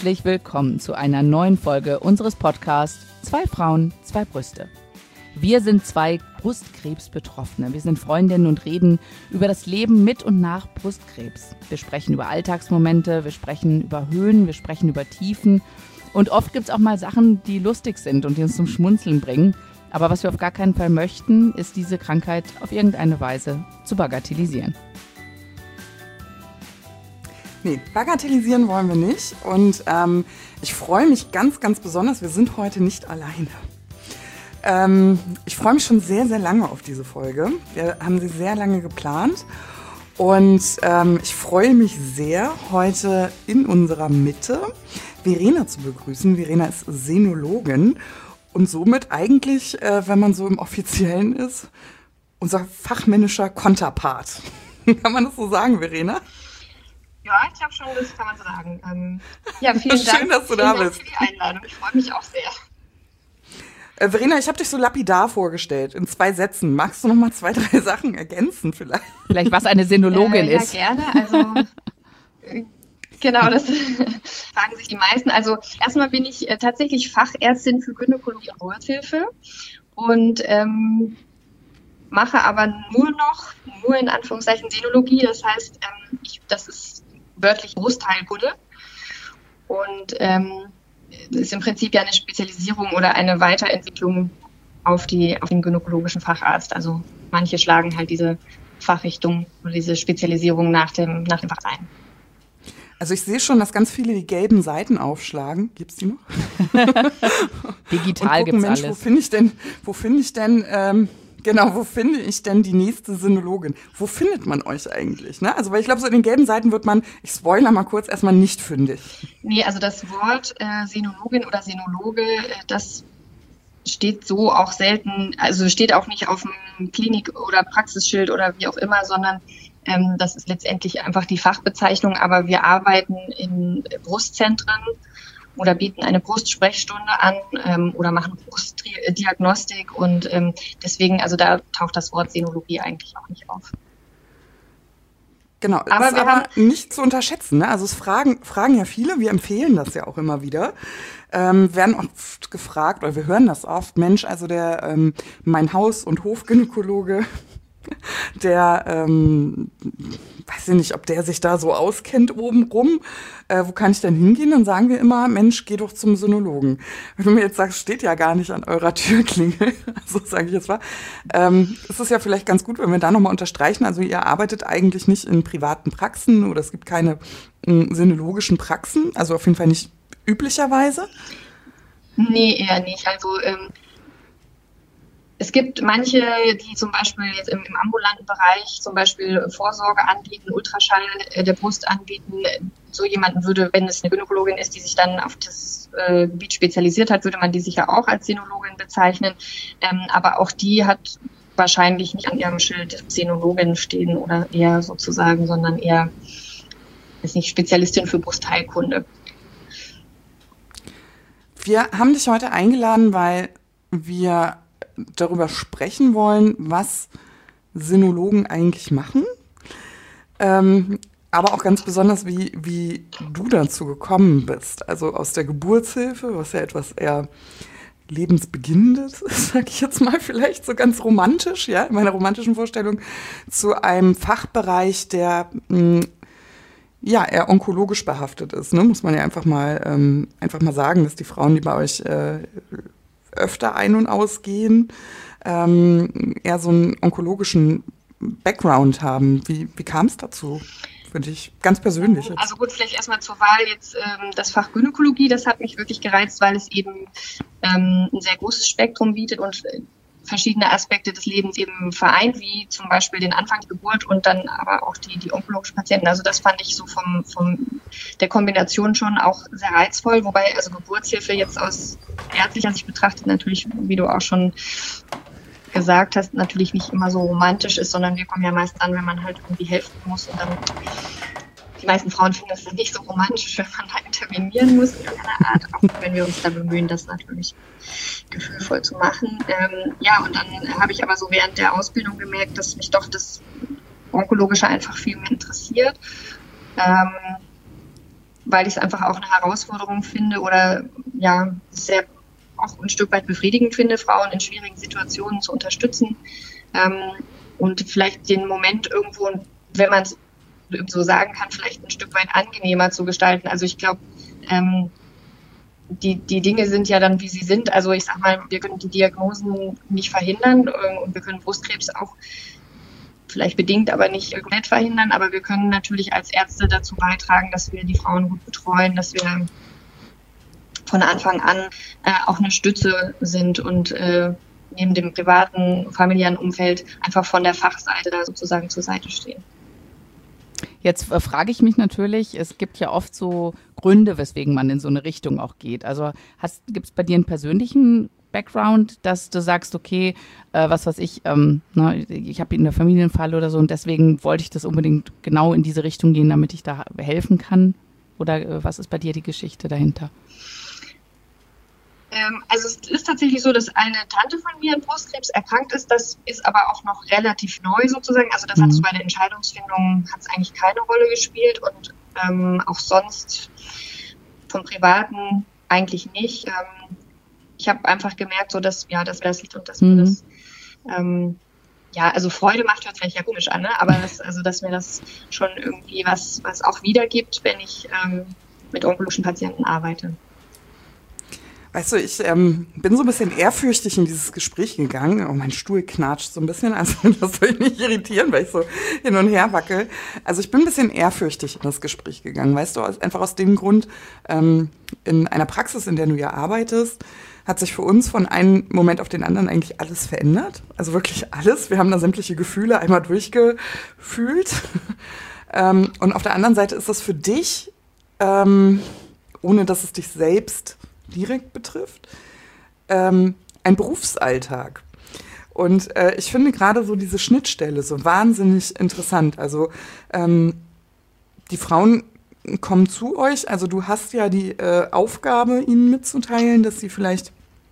Herzlich willkommen zu einer neuen Folge unseres Podcasts Zwei Frauen, zwei Brüste. Wir sind zwei Brustkrebs-Betroffene. Wir sind Freundinnen und reden über das Leben mit und nach Brustkrebs. Wir sprechen über Alltagsmomente, wir sprechen über Höhen, wir sprechen über Tiefen. Und oft gibt es auch mal Sachen, die lustig sind und die uns zum Schmunzeln bringen. Aber was wir auf gar keinen Fall möchten, ist diese Krankheit auf irgendeine Weise zu bagatellisieren. Nee, bagatellisieren wollen wir nicht. Und ich freue mich ganz, ganz besonders. Wir sind heute nicht alleine. Ich freue mich schon sehr, sehr lange auf diese Folge. Wir haben sie sehr lange geplant. Und ich freue mich sehr, heute in unserer Mitte Verena zu begrüßen. Verena ist Senologin und somit eigentlich, wenn man so im Offiziellen ist, unser fachmännischer Konterpart. Kann man das so sagen, Verena? Ja, ich glaube schon, das kann man sagen. Ja, vielen Dank. Schön, dass du da bist. Dank für die Einladung. Ich freue mich auch sehr. Verena, ich habe dich so lapidar vorgestellt, in 2 Sätzen. Magst du noch mal 2, 3 Sachen ergänzen vielleicht? Vielleicht, was eine Senologin ist. Ja, gerne. Also, genau, das fragen sich die meisten. Also, erstmal bin ich tatsächlich Fachärztin für Gynäkologie und Geburtshilfe und mache aber nur in Anführungszeichen Senologie. Das heißt, das ist wörtlich Brustheilkunde und ist im Prinzip ja eine Spezialisierung oder eine Weiterentwicklung auf den gynäkologischen Facharzt. Also manche schlagen halt diese Fachrichtung oder diese Spezialisierung nach dem Fach ein. Also ich sehe schon, dass ganz viele die gelben Seiten aufschlagen. Gibt's die noch? Digital gibt's Mensch, alles. Wo finde ich denn die nächste Senologin? Wo findet man euch eigentlich? Ne? Also, weil ich glaube, so in den gelben Seiten wird man, ich spoiler mal kurz, erstmal nicht fündig. Nee, also das Wort Senologin oder Senologe, das steht so auch selten, also steht auch nicht auf dem Klinik- oder Praxisschild oder wie auch immer, sondern das ist letztendlich einfach die Fachbezeichnung. Aber wir arbeiten in Brustzentren oder bieten eine Brustsprechstunde an oder machen Brustdiagnostik und deswegen, also da taucht das Wort Senologie eigentlich auch nicht auf. Genau, aber ist aber nicht zu unterschätzen. Ne? Also es fragen ja viele, wir empfehlen das ja auch immer wieder. Werden oft gefragt, oder wir hören das oft, Mensch, also der mein Haus- und Hofgynäkologe, der, weiß ich nicht, ob der sich da so auskennt obenrum. Wo kann ich denn hingehen? Dann sagen wir immer, Mensch, geh doch zum Senologen. Wenn du mir jetzt sagst, steht ja gar nicht an eurer Türklingel, so sage ich jetzt mal, ist es ja vielleicht ganz gut, wenn wir da nochmal unterstreichen. Also ihr arbeitet eigentlich nicht in privaten Praxen oder es gibt keine senologischen Praxen, also auf jeden Fall nicht üblicherweise. Nee, eher nicht. Also es gibt manche, die zum Beispiel jetzt im ambulanten Bereich zum Beispiel Vorsorge anbieten, Ultraschall der Brust anbieten. So jemanden würde, wenn es eine Gynäkologin ist, die sich dann auf das Gebiet spezialisiert hat, würde man die sicher auch als Senologin bezeichnen. Aber auch die hat wahrscheinlich nicht an ihrem Schild Senologin stehen oder eher sozusagen, sondern eher, ist nicht Spezialistin für Brustheilkunde. Wir haben dich heute eingeladen, weil wir darüber sprechen wollen, was Senologen eigentlich machen, aber auch ganz besonders, wie du dazu gekommen bist. Also aus der Geburtshilfe, was ja etwas eher lebensbeginnendes ist, sage ich jetzt mal vielleicht so ganz romantisch, ja, in meiner romantischen Vorstellung, zu einem Fachbereich, der eher onkologisch behaftet ist. Ne? Muss man ja einfach mal sagen, dass die Frauen, die bei euch öfter ein- und ausgehen, eher so einen onkologischen Background haben. Wie kam es dazu für dich, ganz persönlich jetzt? Also gut, vielleicht erstmal zur Wahl jetzt das Fach Gynäkologie, das hat mich wirklich gereizt, weil es eben ein sehr großes Spektrum bietet und verschiedene Aspekte des Lebens eben vereint, wie zum Beispiel den Anfang der Geburt und dann aber auch die onkologischen Patienten. Also das fand ich so von der Kombination schon auch sehr reizvoll, wobei also Geburtshilfe jetzt aus ärztlicher Sicht betrachtet natürlich, wie du auch schon gesagt hast, natürlich nicht immer so romantisch ist, sondern wir kommen ja meist an, wenn man halt irgendwie helfen muss und dann die meisten Frauen finden das dann nicht so romantisch, wenn man da intervenieren muss in irgendeiner Art, auch wenn wir uns da bemühen, das natürlich gefühlvoll zu machen. Und dann habe ich aber so während der Ausbildung gemerkt, dass mich doch das Onkologische einfach viel mehr interessiert. weil ich es einfach auch eine Herausforderung finde oder ja, sehr auch ein Stück weit befriedigend finde, Frauen in schwierigen Situationen zu unterstützen und vielleicht den Moment irgendwo, wenn man es so sagen kann, vielleicht ein Stück weit angenehmer zu gestalten. Also ich glaube, die Dinge sind ja dann, wie sie sind. Also ich sag mal, wir können die Diagnosen nicht verhindern und wir können Brustkrebs auch vielleicht bedingt, aber nicht komplett verhindern. Aber wir können natürlich als Ärzte dazu beitragen, dass wir die Frauen gut betreuen, dass wir von Anfang an auch eine Stütze sind und neben dem privaten, familiären Umfeld einfach von der Fachseite da sozusagen zur Seite stehen. Jetzt frage ich mich natürlich, es gibt ja oft so Gründe, weswegen man in so eine Richtung auch geht. Also gibt es bei dir einen persönlichen Background, dass du sagst, okay, was weiß ich, ich habe einen Familienfall oder so und deswegen wollte ich das unbedingt genau in diese Richtung gehen, damit ich da helfen kann? Oder was ist bei dir die Geschichte dahinter? Also es ist tatsächlich so, dass eine Tante von mir an Brustkrebs erkrankt ist. Das ist aber auch noch relativ neu sozusagen. Also das hat so bei der Entscheidungsfindung hat es eigentlich keine Rolle gespielt und auch sonst vom Privaten eigentlich nicht. Ich habe einfach gemerkt, so dass mir das liegt und dass mir das also Freude macht, hört vielleicht ja komisch an, ne? Aber dass mir das schon irgendwie was auch wiedergibt, wenn ich mit onkologischen Patienten arbeite. Weißt du, ich bin so ein bisschen ehrfürchtig in dieses Gespräch gegangen. Oh, mein Stuhl knatscht so ein bisschen, also das soll ich nicht irritieren, weil ich so hin und her wackel. Also ich bin ein bisschen ehrfürchtig in das Gespräch gegangen, weißt du, einfach aus dem Grund, in einer Praxis, in der du ja arbeitest, hat sich für uns von einem Moment auf den anderen eigentlich alles verändert. Also wirklich alles. Wir haben da sämtliche Gefühle einmal durchgefühlt. Und auf der anderen Seite ist das für dich, ohne dass es dich selbst direkt betrifft, ein Berufsalltag. Und ich finde gerade so diese Schnittstelle so wahnsinnig interessant. Also die Frauen kommen zu euch, also du hast ja die Aufgabe, ihnen mitzuteilen, dass sie vielleicht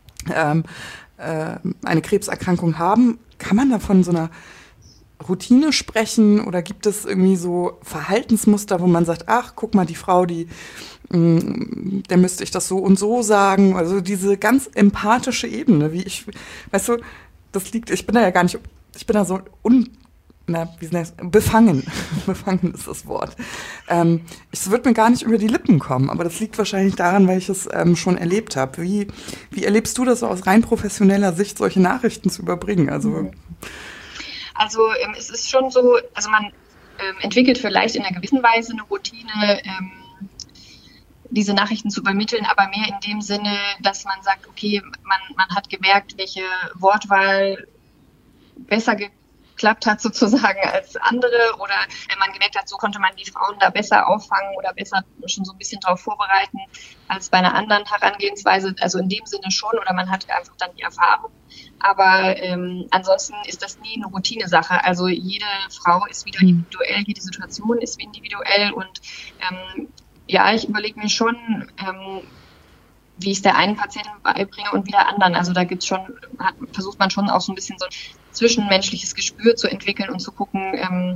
eine Krebserkrankung haben. Kann man da von so einer Routine sprechen oder gibt es irgendwie so Verhaltensmuster, wo man sagt, ach, guck mal, die Frau, der müsste ich das so und so sagen. Also diese ganz empathische Ebene, weißt du, ich bin da ja gar nicht, ich bin da so befangen. Befangen ist das Wort. Es wird mir gar nicht über die Lippen kommen, aber das liegt wahrscheinlich daran, weil ich es schon erlebt habe. Wie erlebst du das so aus rein professioneller Sicht, solche Nachrichten zu überbringen? Also es ist schon so, also man entwickelt vielleicht in einer gewissen Weise eine Routine, diese Nachrichten zu übermitteln, aber mehr in dem Sinne, dass man sagt, okay, man hat gemerkt, welche Wortwahl besser geklappt hat sozusagen als andere oder wenn man gemerkt hat, so konnte man die Frauen da besser auffangen oder besser schon so ein bisschen darauf vorbereiten als bei einer anderen Herangehensweise. Also in dem Sinne schon oder man hat einfach dann die Erfahrung. Aber ansonsten ist das nie eine Routine-Sache. Also jede Frau ist wieder individuell, jede Situation ist individuell und ich überlege mir schon, wie ich es der einen Patienten beibringe und wie der anderen. Also da versucht man schon auch so ein bisschen so ein zwischenmenschliches Gespür zu entwickeln und zu gucken,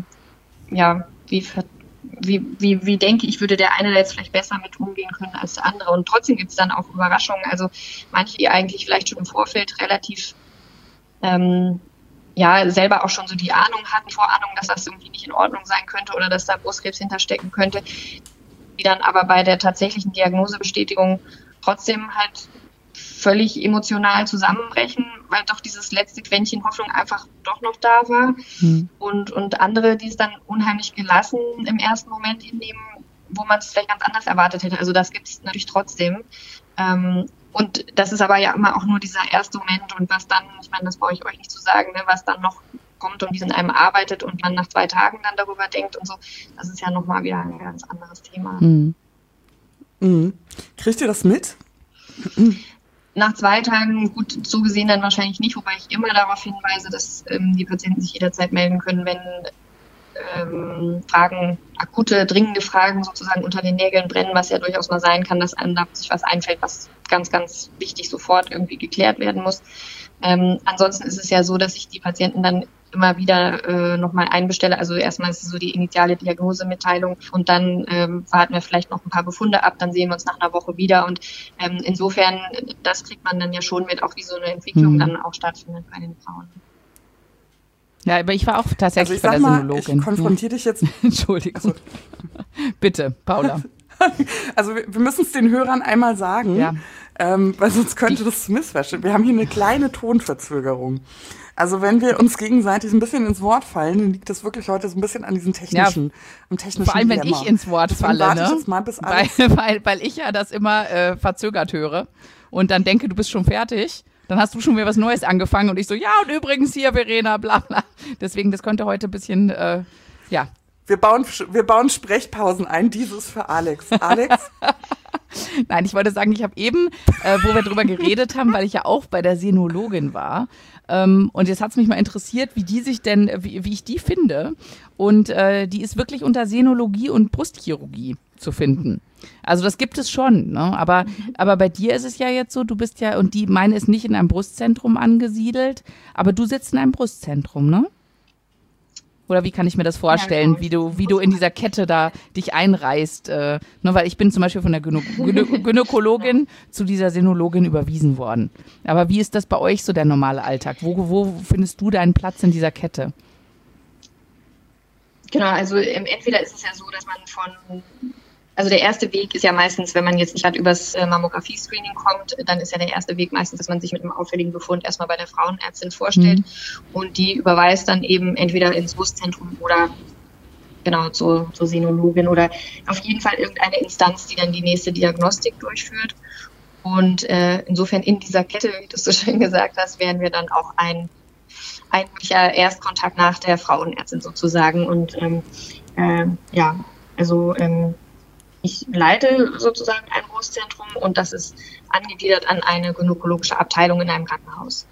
wie denke ich, würde der eine da jetzt vielleicht besser mit umgehen können als der andere. Und trotzdem gibt es dann auch Überraschungen. Also manche, die eigentlich vielleicht schon im Vorfeld relativ selber auch schon so die Vorahnung, dass das irgendwie nicht in Ordnung sein könnte oder dass da Brustkrebs hinterstecken könnte, die dann aber bei der tatsächlichen Diagnosebestätigung trotzdem halt völlig emotional zusammenbrechen, weil doch dieses letzte Quäntchen Hoffnung einfach doch noch da war. Und andere, die es dann unheimlich gelassen im ersten Moment hinnehmen, wo man es vielleicht ganz anders erwartet hätte. Also das gibt es natürlich trotzdem. Und das ist aber ja immer auch nur dieser erste Moment und was dann, ich meine, das brauche ich euch nicht zu sagen, ne, was dann noch kommt und wie es in einem arbeitet und man nach 2 Tagen dann darüber denkt und so, das ist ja nochmal wieder ein ganz anderes Thema. Kriegt ihr das mit? Nach 2 Tagen, gut, so gesehen dann wahrscheinlich nicht, wobei ich immer darauf hinweise, dass die Patienten sich jederzeit melden können, wenn Fragen, akute, dringende Fragen sozusagen unter den Nägeln brennen, was ja durchaus mal sein kann, dass einem da sich was einfällt, was ganz, ganz wichtig sofort irgendwie geklärt werden muss. Ansonsten ist es ja so, dass ich die Patienten dann immer wieder nochmal einbestelle. Also erstmal ist es so die initiale Diagnosemitteilung und dann warten wir vielleicht noch ein paar Befunde ab, dann sehen wir uns nach einer Woche wieder und insofern, das kriegt man dann ja schon mit, auch wie so eine Entwicklung dann auch stattfindet bei den Frauen. Ja, aber ich war auch tatsächlich bei der Sinologin. Ich konfrontiere dich jetzt. Entschuldigung. Also. Bitte, Paula. Also wir müssen es den Hörern einmal sagen, weil sonst könnte das zu missverstehen. Wir haben hier eine kleine Tonverzögerung. Also wenn wir uns gegenseitig ein bisschen ins Wort fallen, dann liegt das wirklich heute so ein bisschen an diesem technischen Vor allem, wenn ich ins Wort falle, ne? Mal, bis weil ich ja das immer verzögert höre und dann denke, du bist schon fertig. Dann hast du schon wieder was Neues angefangen und ich so, ja, und übrigens hier, Verena, bla bla. Deswegen, das könnte heute ein bisschen, Wir bauen Sprechpausen ein, dieses für Alex. Alex? Nein, ich wollte sagen, ich habe eben, wo wir drüber geredet haben, weil ich ja auch bei der Sinologin war, und jetzt hat es mich mal interessiert, wie ich die finde. Und die ist wirklich unter Sinologie und Brustchirurgie zu finden. Also das gibt es schon, ne? Aber bei dir ist es ja jetzt so, du bist ja, und meine ist nicht in einem Brustzentrum angesiedelt, aber du sitzt in einem Brustzentrum, ne? Oder wie kann ich mir das vorstellen, wie du in dieser Kette da dich einreißt? Weil ich bin zum Beispiel von der Gynäkologin zu dieser Sinologin überwiesen worden. Aber wie ist das bei euch so der normale Alltag? Wo findest du deinen Platz in dieser Kette? Genau, also entweder ist es ja so, dass man also der erste Weg ist ja meistens, wenn man jetzt nicht gerade übers Mammographie-Screening kommt, dann ist ja der erste Weg meistens, dass man sich mit einem auffälligen Befund erstmal bei der Frauenärztin vorstellt und die überweist dann eben entweder ins Brustzentrum oder genau zur Sinologin oder auf jeden Fall irgendeine Instanz, die dann die nächste Diagnostik durchführt. Und insofern in dieser Kette, wie du so schön gesagt hast, wären wir dann auch ein wirklicher Erstkontakt nach der Frauenärztin sozusagen. Und ich leite sozusagen ein Brustzentrum und das ist angegliedert an eine gynäkologische Abteilung in einem Krankenhaus.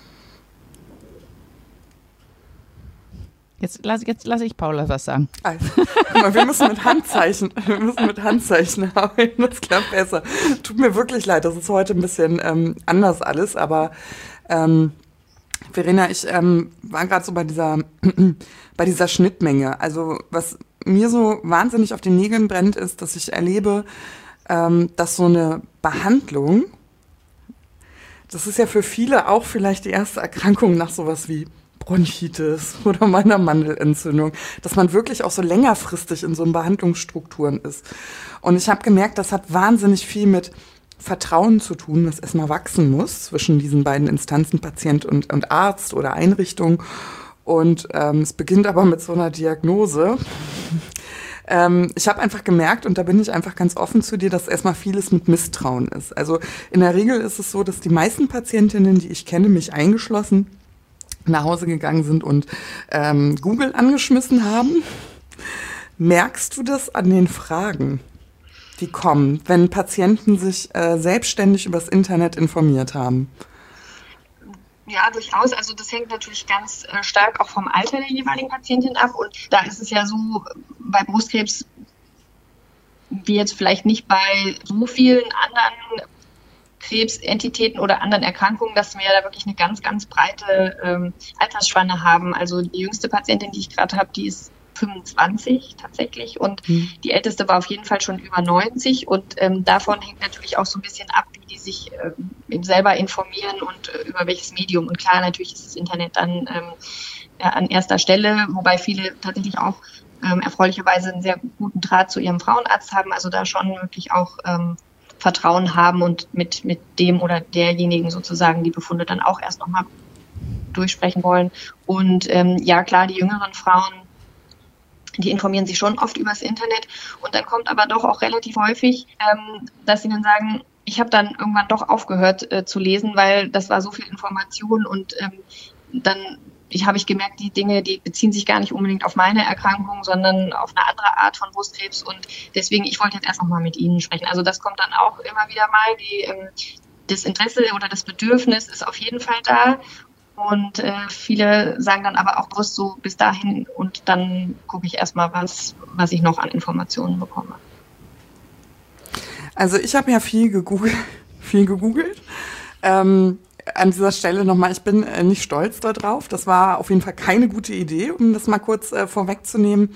Jetzt lasse ich Paula was sagen. Also, guck mal, wir müssen mit Handzeichen arbeiten, das klappt besser. Tut mir wirklich leid, das ist heute ein bisschen anders alles, aber Verena, ich war gerade so bei dieser Schnittmenge. Also was mir so wahnsinnig auf den Nägeln brennt, ist, dass ich erlebe, dass so eine Behandlung, das ist ja für viele auch vielleicht die erste Erkrankung nach sowas wie Bronchitis oder meiner Mandelentzündung, dass man wirklich auch so längerfristig in so Behandlungsstrukturen ist. Und ich habe gemerkt, das hat wahnsinnig viel mit Vertrauen zu tun, das erstmal wachsen muss zwischen diesen beiden Instanzen, Patient und Arzt oder Einrichtung. Und es beginnt aber mit so einer Diagnose. Ich habe einfach gemerkt, und da bin ich einfach ganz offen zu dir, dass erstmal vieles mit Misstrauen ist. Also in der Regel ist es so, dass die meisten Patientinnen, die ich kenne, mich eingeschlossen, nach Hause gegangen sind und Google angeschmissen haben. Merkst du das an den Fragen, die kommen, wenn Patienten sich selbstständig übers Internet informiert haben? Ja, durchaus. Also das hängt natürlich ganz stark auch vom Alter der jeweiligen Patientin ab. Und da ist es ja so, bei Brustkrebs, wie jetzt vielleicht nicht bei so vielen anderen Krebsentitäten oder anderen Erkrankungen, dass wir da wirklich eine ganz, ganz breite Altersspanne haben. Also die jüngste Patientin, die ich gerade habe, die ist 25 tatsächlich und die älteste war auf jeden Fall schon über 90 und davon hängt natürlich auch so ein bisschen ab, wie die sich selber informieren und über welches Medium. Und klar, natürlich ist das Internet dann an erster Stelle, wobei viele tatsächlich auch erfreulicherweise einen sehr guten Draht zu ihrem Frauenarzt haben, also da schon wirklich auch Vertrauen haben und mit dem oder derjenigen sozusagen die Befunde dann auch erst nochmal durchsprechen wollen. Und ja klar, die jüngeren Frauen, die informieren sich schon oft übers Internet und dann kommt aber doch auch relativ häufig, dass sie dann sagen, ich habe dann irgendwann doch aufgehört zu lesen, weil das war so viel Information und dann habe ich gemerkt, die Dinge, die beziehen sich gar nicht unbedingt auf meine Erkrankung, sondern auf eine andere Art von Brustkrebs und deswegen, ich wollte jetzt erst noch mal mit Ihnen sprechen. Also das kommt dann auch immer wieder mal, das Interesse oder das Bedürfnis ist auf jeden Fall da. Und viele sagen dann aber auch bewusst so bis dahin und dann gucke ich erstmal, was ich noch an Informationen bekomme. Also ich habe ja viel gegoogelt. an dieser Stelle nochmal, ich bin nicht stolz darauf. Das war auf jeden Fall keine gute Idee, um das mal kurz vorwegzunehmen.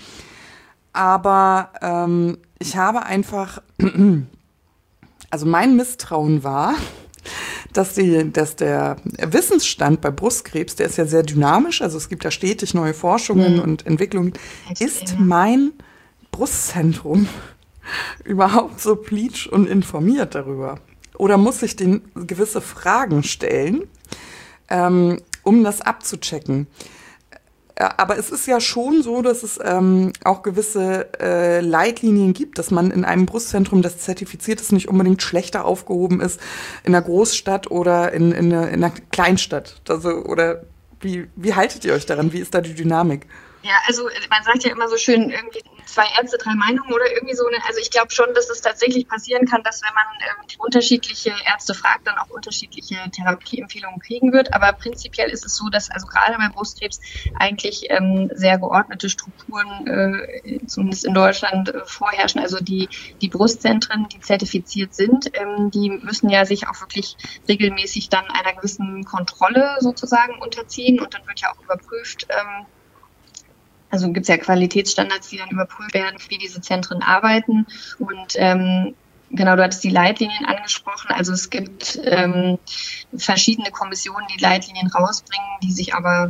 Aber ich habe einfach, also mein Misstrauen war, dass der Wissensstand bei Brustkrebs, der ist ja sehr dynamisch, also es gibt ja stetig neue Forschungen und Entwicklungen. Ist mein Brustzentrum überhaupt so pleatsch und informiert darüber? Oder muss ich den gewisse Fragen stellen, um das abzuchecken? Aber es ist ja schon so, dass es auch gewisse Leitlinien gibt, dass man in einem Brustzentrum, das zertifiziert ist, nicht unbedingt schlechter aufgehoben ist in einer Großstadt oder in einer Kleinstadt. Also, oder wie haltet ihr euch daran? Wie ist da die Dynamik? Ja, also man sagt ja immer so schön, irgendwie 2 Ärzte, 3 Meinungen oder irgendwie so. Also ich glaube schon, dass es tatsächlich passieren kann, dass wenn man unterschiedliche Ärzte fragt, dann auch unterschiedliche Therapieempfehlungen kriegen wird. Aber prinzipiell ist es so, dass also gerade bei Brustkrebs eigentlich sehr geordnete Strukturen, zumindest in Deutschland, vorherrschen. Also die Brustzentren, die zertifiziert sind, die müssen ja sich auch wirklich regelmäßig dann einer gewissen Kontrolle sozusagen unterziehen. Und dann wird ja auch überprüft, also gibt es ja Qualitätsstandards, die dann überprüft werden, wie diese Zentren arbeiten. Und genau, du hattest die Leitlinien angesprochen. Also es gibt verschiedene Kommissionen, die Leitlinien rausbringen, die sich aber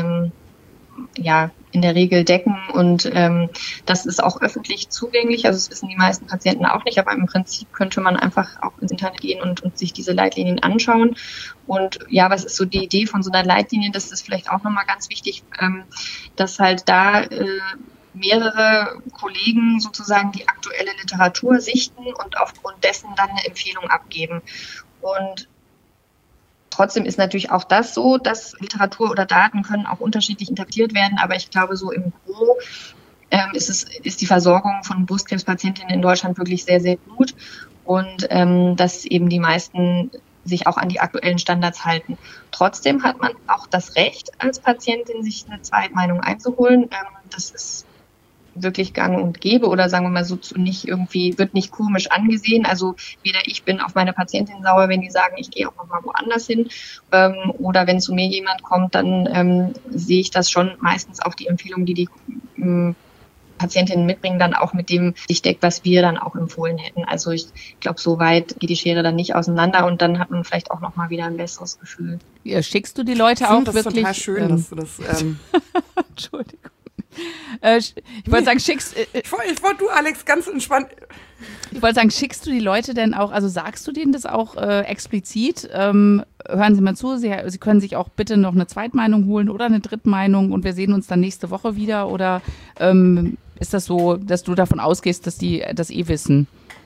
in der Regel decken. Und das ist auch öffentlich zugänglich. Also das wissen die meisten Patienten auch nicht. Aber im Prinzip könnte man einfach auch ins Internet gehen und sich diese Leitlinien anschauen. Und ja, was ist so die Idee von so einer Leitlinie? Das ist vielleicht auch nochmal ganz wichtig, dass halt da mehrere Kollegen sozusagen die aktuelle Literatur sichten und aufgrund dessen dann eine Empfehlung abgeben. Und trotzdem ist natürlich auch das so, dass Literatur oder Daten können auch unterschiedlich interpretiert werden, aber ich glaube, so im Gro ist die Versorgung von Brustkrebspatientinnen in Deutschland wirklich sehr, sehr gut und dass eben die meisten sich auch an die aktuellen Standards halten. Trotzdem hat man auch das Recht, als Patientin sich eine Zweitmeinung einzuholen. Das ist wirklich gang und gäbe oder sagen wir mal so, wird nicht komisch angesehen. Also weder ich bin auf meine Patientin sauer, wenn die sagen, ich gehe auch nochmal woanders hin. Oder wenn zu mir jemand kommt, dann sehe ich das schon meistens auch die Empfehlung, die Patientinnen mitbringen, dann auch mit dem sich deckt, was wir dann auch empfohlen hätten. Also ich glaube, so weit geht die Schere dann nicht auseinander und dann hat man vielleicht auch nochmal wieder ein besseres Gefühl. Ja, schickst du die Leute auch wirklich? Das ist total schön, dass du das... Entschuldigung. Ich wollte sagen, schickst... Ich wollte du, Alex, ganz entspannt... Ich wollte sagen, schickst du die Leute denn auch, also sagst du denen das auch explizit? Hören Sie mal zu, Sie können sich auch bitte noch eine Zweitmeinung holen oder eine Drittmeinung und wir sehen uns dann nächste Woche wieder oder ist das so, dass du davon ausgehst, dass die das wissen?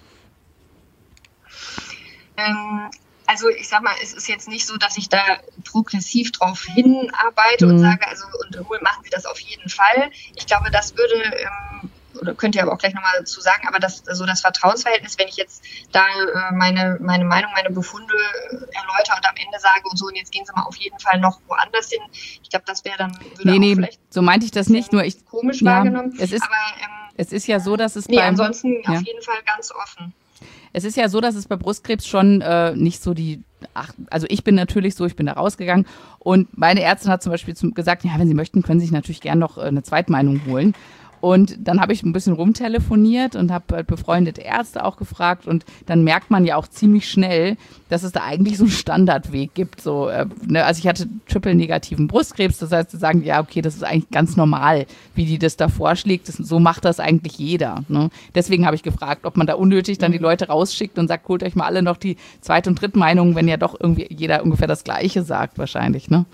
Also ich sag mal, es ist jetzt nicht so, dass ich da progressiv drauf hinarbeite und sage, also und machen Sie das auf jeden Fall. Ich glaube, das würde, oder könnt ihr aber auch gleich nochmal dazu sagen, aber das Vertrauensverhältnis, wenn ich jetzt da meine Meinung, meine Befunde erläutere und am Ende sage und so, und jetzt gehen Sie mal auf jeden Fall noch woanders hin. Ich glaube, das wäre dann vielleicht so meinte ich das nicht, nur ich komisch wahrgenommen. Es ist ja so, dass es ansonsten auf jeden Fall ganz offen. Es ist ja so, dass es bei Brustkrebs schon nicht so also ich bin natürlich so, ich bin da rausgegangen und meine Ärztin hat zum Beispiel gesagt, ja, wenn Sie möchten, können Sie sich natürlich gerne noch eine Zweitmeinung holen. Und dann habe ich ein bisschen rumtelefoniert und habe befreundete Ärzte auch gefragt und dann merkt man ja auch ziemlich schnell, dass es da eigentlich so einen Standardweg gibt. So, also ich hatte triple-negativen Brustkrebs, das heißt, sie sagen, ja, okay, das ist eigentlich ganz normal, wie die das da vorschlägt. So macht das eigentlich jeder. Ne? Deswegen habe ich gefragt, ob man da unnötig dann die Leute rausschickt und sagt, holt euch mal alle noch die Zweit- und Drittmeinung, wenn ja doch irgendwie jeder ungefähr das Gleiche sagt wahrscheinlich, ne?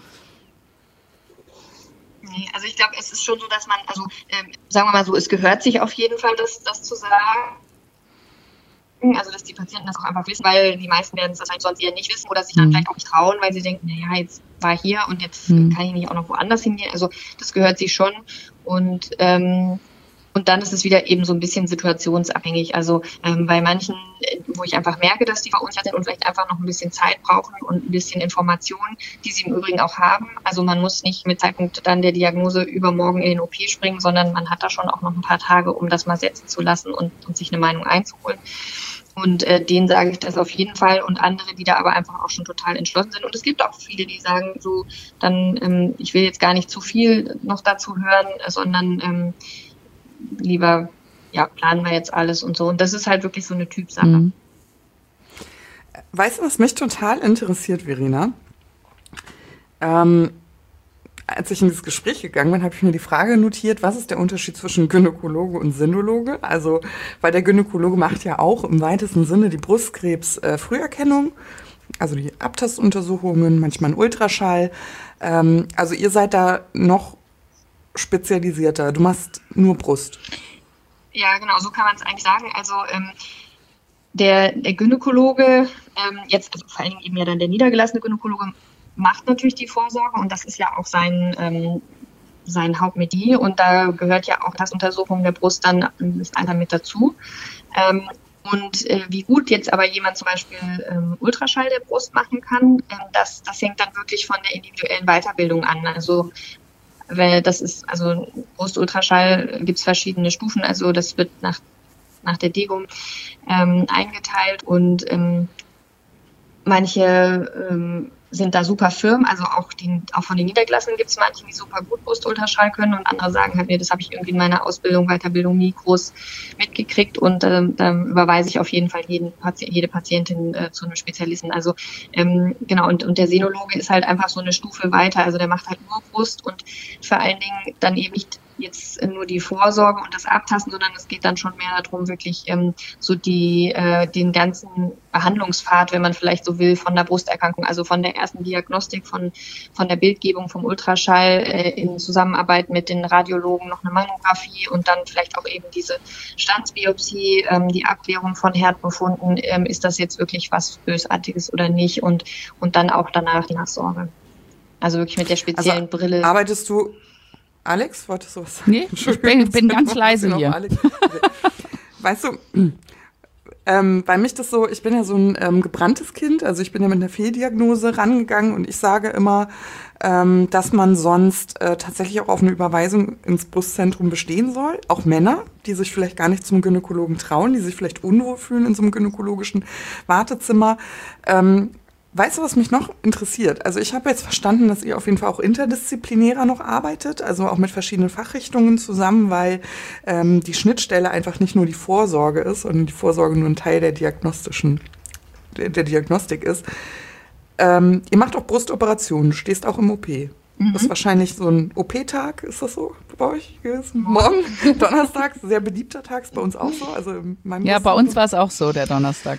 Nee, also ich glaube, es ist schon so, dass man, also sagen wir mal so, es gehört sich auf jeden Fall, das zu sagen. Also dass die Patienten das auch einfach wissen, weil die meisten werden es wahrscheinlich sonst eher nicht wissen oder sich dann vielleicht auch nicht trauen, weil sie denken, naja, jetzt war ich hier und jetzt kann ich nicht auch noch woanders hingehen. Also das gehört sich schon und dann ist es wieder eben so ein bisschen situationsabhängig. Also bei manchen, wo ich einfach merke, dass die verunsichert sind und vielleicht einfach noch ein bisschen Zeit brauchen und ein bisschen Informationen, die sie im Übrigen auch haben. Also man muss nicht mit Zeitpunkt dann der Diagnose übermorgen in den OP springen, sondern man hat da schon auch noch ein paar Tage, um das mal setzen zu lassen und sich eine Meinung einzuholen. Und denen sage ich das auf jeden Fall und andere, die da aber einfach auch schon total entschlossen sind. Und es gibt auch viele, die sagen so, dann ich will jetzt gar nicht zu viel noch dazu hören, sondern lieber, ja, planen wir jetzt alles und so. Und das ist halt wirklich so eine Typsache. Mhm. Weißt du, was mich total interessiert, Verena? Als ich in dieses Gespräch gegangen bin, habe ich mir die Frage notiert, was ist der Unterschied zwischen Gynäkologe und Synologe? Also, weil der Gynäkologe macht ja auch im weitesten Sinne die Brustkrebs-Früherkennung, also die Abtastuntersuchungen, manchmal ein Ultraschall. Also ihr seid da noch spezialisierter. Du machst nur Brust. Ja, genau, so kann man es eigentlich sagen. Also der Gynäkologe, jetzt also vor allen Dingen eben ja dann der niedergelassene Gynäkologe, macht natürlich die Vorsorge und das ist ja auch sein Hauptmetier und da gehört ja auch das Untersuchung der Brust dann ist einer mit dazu. Und wie gut jetzt aber jemand zum Beispiel Ultraschall der Brust machen kann, das hängt dann wirklich von der individuellen Weiterbildung an. Also weil das ist, also Brustultraschall gibt es verschiedene Stufen, also das wird nach der DEGUM eingeteilt und manche sind da super firm, also auch von den Niedergelassenen gibt es manche, die super gut Brustultraschall können und andere sagen halt, nee, das habe ich irgendwie in meiner Weiterbildung nie groß mitgekriegt und dann überweise ich auf jeden Fall jede Patientin zu einem Spezialisten. Also genau, und der Synologe ist halt einfach so eine Stufe weiter, also der macht halt nur Brust und vor allen Dingen dann eben nicht jetzt nur die Vorsorge und das Abtasten, sondern es geht dann schon mehr darum, wirklich so den ganzen Behandlungspfad, wenn man vielleicht so will, von der Brusterkrankung, also von der ersten Diagnostik, von der Bildgebung, vom Ultraschall in Zusammenarbeit mit den Radiologen noch eine Mammographie und dann vielleicht auch eben diese Standsbiopsie, die Abklärung von Herdbefunden, ist das jetzt wirklich was Bösartiges oder nicht und dann auch danach die Nachsorge. Also wirklich mit der speziellen Brille. Arbeitest du Alex, wolltest du was sagen? Nee, ich bin ganz leise hier. Weißt du, bei mich das so, ich bin ja so ein gebranntes Kind, also ich bin ja mit einer Fehldiagnose rangegangen und ich sage immer, dass man sonst tatsächlich auch auf eine Überweisung ins Brustzentrum bestehen soll. Auch Männer, die sich vielleicht gar nicht zum Gynäkologen trauen, die sich vielleicht unwohl fühlen in so einem gynäkologischen Wartezimmer. Weißt du, was mich noch interessiert? Also ich habe jetzt verstanden, dass ihr auf jeden Fall auch interdisziplinärer noch arbeitet, also auch mit verschiedenen Fachrichtungen zusammen, weil die Schnittstelle einfach nicht nur die Vorsorge ist, sondern die Vorsorge nur ein Teil der Diagnostik ist. Ihr macht auch Brustoperationen, stehst auch im OP. Das ist wahrscheinlich so ein OP-Tag, ist das so bei euch? Morgen, Donnerstag, sehr beliebter Tag, ist bei uns auch so. Also ja, bei uns war es auch so, der Donnerstag.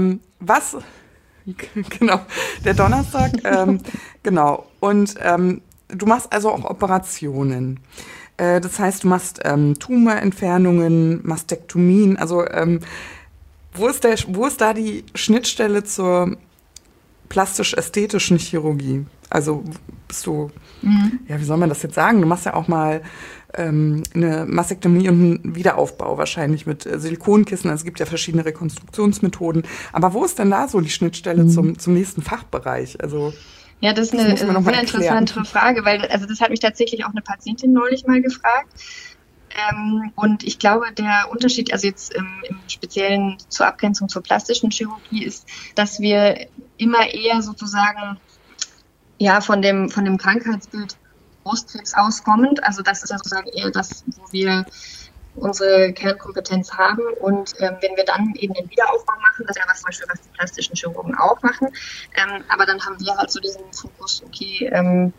Genau, der Donnerstag, genau. Und du machst also auch Operationen. Das heißt, du machst Tumorentfernungen, Mastektomien. Also wo ist da die Schnittstelle zur plastisch-ästhetischen Chirurgie? Also bist du, ja, wie soll man das jetzt sagen? Du machst ja auch mal eine Mastektomie und einen Wiederaufbau wahrscheinlich mit Silikonkissen. Also es gibt ja verschiedene Rekonstruktionsmethoden. Aber wo ist denn da so die Schnittstelle zum nächsten Fachbereich? Also ja, das ist eine sehr interessante Frage, weil also das hat mich tatsächlich auch eine Patientin neulich mal gefragt. Und ich glaube, der Unterschied, also jetzt im Speziellen zur Abgrenzung zur plastischen Chirurgie ist, dass wir immer eher sozusagen ja von dem Krankheitsbild Brustkrebs auskommend, also das ist ja sozusagen eher das, wo wir unsere Kernkompetenz haben und wenn wir dann eben den Wiederaufbau machen, das ist ja was zum Beispiel, was die plastischen Chirurgen auch machen, aber dann haben wir halt so diesen Fokus, okay,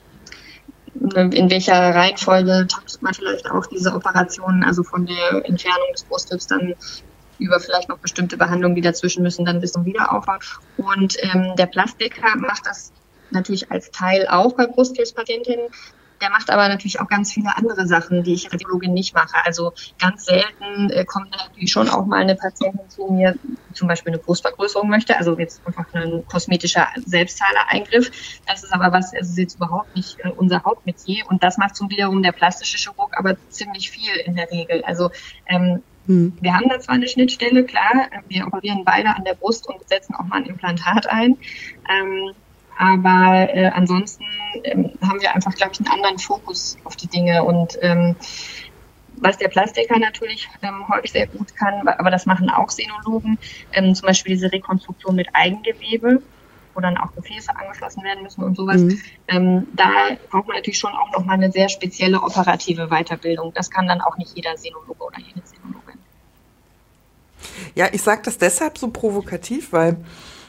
in welcher Reihenfolge taktet man vielleicht auch diese Operationen, also von der Entfernung des Brustkrebs dann über vielleicht noch bestimmte Behandlungen, die dazwischen müssen, dann bis zum Wiederaufbau. Und der Plastiker macht das natürlich als Teil auch bei Brustkrebspatientinnen. Der macht aber natürlich auch ganz viele andere Sachen, die ich als Chirurgin nicht mache. Also ganz selten kommt natürlich schon auch mal eine Patientin zu mir, die zum Beispiel eine Brustvergrößerung möchte, also jetzt einfach ein kosmetischer Selbstzahlereingriff. Das ist aber was, also ist jetzt überhaupt nicht unser Hauptmetier und das macht zum wiederum der plastische Chirurg aber ziemlich viel in der Regel. Also wir haben da zwar eine Schnittstelle, klar, wir operieren beide an der Brust und setzen auch mal ein Implantat ein, aber ansonsten haben wir einfach, glaube ich, einen anderen Fokus auf die Dinge und Was der Plastiker natürlich häufig sehr gut kann, aber das machen auch Senologen, zum Beispiel diese Rekonstruktion mit Eigengewebe, wo dann auch Gefäße angeschlossen werden müssen und sowas. Da braucht man natürlich schon auch nochmal eine sehr spezielle operative Weiterbildung. Das kann dann auch nicht jeder Senologe oder jede Senologin. Ja, ich sage das deshalb so provokativ, weil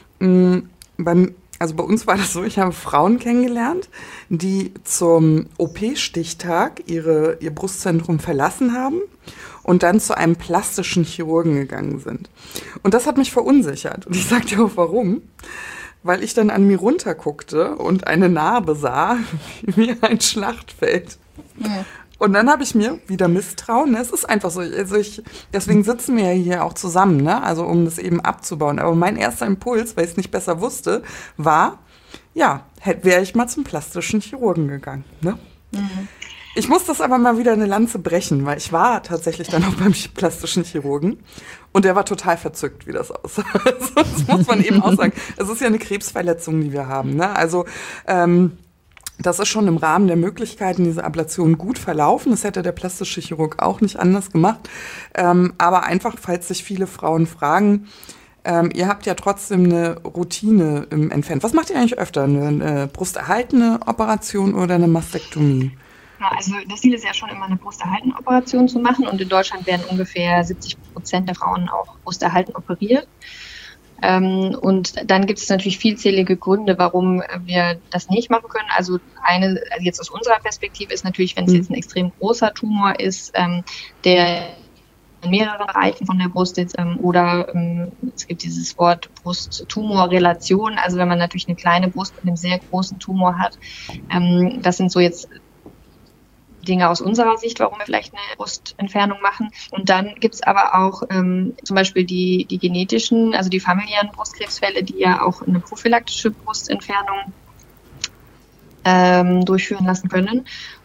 bei uns war das so, ich habe Frauen kennengelernt, die zum OP-Stichtag ihr Brustzentrum verlassen haben und dann zu einem plastischen Chirurgen gegangen sind. Und das hat mich verunsichert. Und ich sage dir auch warum. Weil ich dann an mir runterguckte und eine Narbe sah, wie ein Schlachtfeld. Ja. Und dann habe ich mir wieder Misstrauen. Es ist einfach so. Deswegen sitzen wir ja hier auch zusammen, ne? Also um das eben abzubauen. Aber mein erster Impuls, weil ich es nicht besser wusste, war, ja, wäre ich mal zum plastischen Chirurgen gegangen. Ne? Ich muss das aber mal wieder eine Lanze brechen, weil ich war tatsächlich dann auch beim plastischen Chirurgen und der war total verzückt, wie das aussah. Das muss man eben auch sagen. Es ist ja eine Krebsverletzung, die wir haben, ne? Also das ist schon im Rahmen der Möglichkeiten, diese Ablation gut verlaufen. Das hätte der plastische Chirurg auch nicht anders gemacht. Aber einfach, falls sich viele Frauen fragen, ihr habt ja trotzdem eine Routine im Entfernen. Was macht ihr eigentlich öfter? Eine brusterhaltende Operation oder eine Mastektomie? Ja, also das Ziel ist ja schon immer eine brusterhaltende Operation zu machen und in Deutschland werden ungefähr 70% der Frauen auch brusterhaltend operiert. Und dann gibt es natürlich vielzählige Gründe, warum wir das nicht machen können. Also jetzt aus unserer Perspektive ist natürlich, wenn es jetzt ein extrem großer Tumor ist, der in mehreren Bereichen von der Brust ist, oder es gibt dieses Wort Brust-Tumor-Relation, also wenn man natürlich eine kleine Brust mit einem sehr großen Tumor hat, das sind so jetzt Dinge aus unserer Sicht, warum wir vielleicht eine Brustentfernung machen. Und dann gibt es aber auch zum Beispiel die genetischen, also die familiären Brustkrebsfälle, die ja auch eine prophylaktische Brustentfernung durchführen lassen können.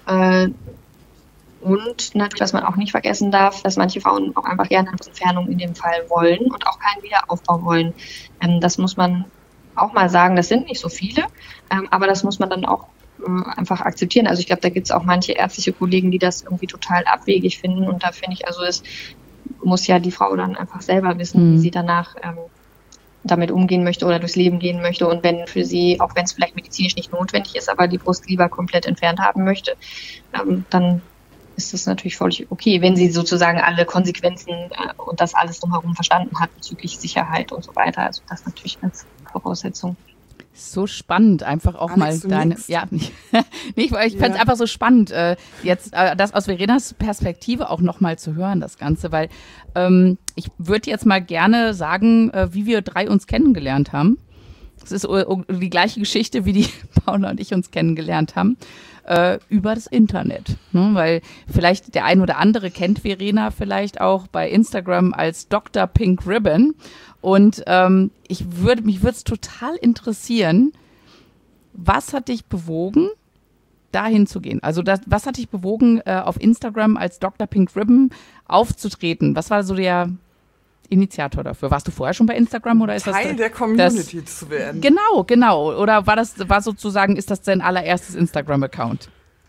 Und natürlich, was man auch nicht vergessen darf, dass manche Frauen auch einfach gerne eine Brustentfernung in dem Fall wollen und auch keinen Wiederaufbau wollen. Das muss man auch mal sagen, das sind nicht so viele, aber das muss man dann auch einfach akzeptieren. Also ich glaube, da gibt es auch manche ärztliche Kollegen, die das irgendwie total abwegig finden. Und da finde ich, also es muss ja die Frau dann einfach selber wissen, wie sie danach damit umgehen möchte oder durchs Leben gehen möchte. Und wenn für sie, auch wenn es vielleicht medizinisch nicht notwendig ist, aber die Brust lieber komplett entfernt haben möchte, dann ist das natürlich völlig okay, wenn sie sozusagen alle Konsequenzen und das alles drumherum verstanden hat bezüglich Sicherheit und so weiter. Also das natürlich als Voraussetzung. So spannend, einfach auch mal deine. Ja, ich fand es einfach so spannend, jetzt das aus Verenas Perspektive auch nochmal zu hören, das Ganze, weil ich würde jetzt mal gerne sagen, wie wir drei uns kennengelernt haben. Es ist die gleiche Geschichte, wie die Paula und ich uns kennengelernt haben, über das Internet. Ne? Weil vielleicht der ein oder andere kennt Verena vielleicht auch bei Instagram als Dr. Pink Ribbon. Und mich würde es total interessieren, was hat dich bewogen, dahin zu gehen? Also was hat dich bewogen, auf Instagram als Dr. Pink Ribbon aufzutreten? Was war so der Initiator dafür? Warst du vorher schon bei Instagram oder ist Teil der Community zu werden? Genau. Oder war sozusagen, ist das dein allererstes Instagram-Account?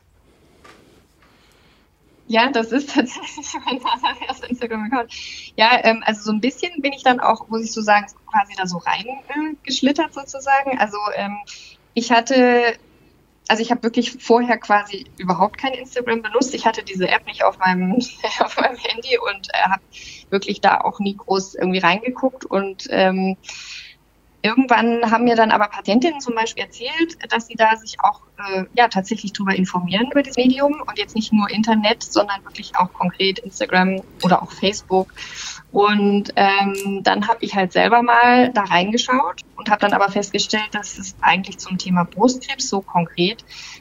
Ja, das ist tatsächlich mein allererster Instagram-Account. Ja, also so ein bisschen bin ich dann auch, muss ich so sagen, quasi da so reingeschlittert sozusagen. Also ich habe wirklich vorher quasi überhaupt kein Instagram benutzt. Ich hatte diese App nicht auf meinem Handy und habe wirklich da auch nie groß irgendwie reingeguckt. Und irgendwann haben mir dann aber Patientinnen zum Beispiel erzählt, dass sie da sich auch tatsächlich drüber informieren über das Medium und jetzt nicht nur Internet, sondern wirklich auch konkret Instagram oder auch Facebook. Und dann habe ich halt selber mal da reingeschaut und habe dann aber festgestellt, dass es eigentlich zum Thema Brustkrebs so konkret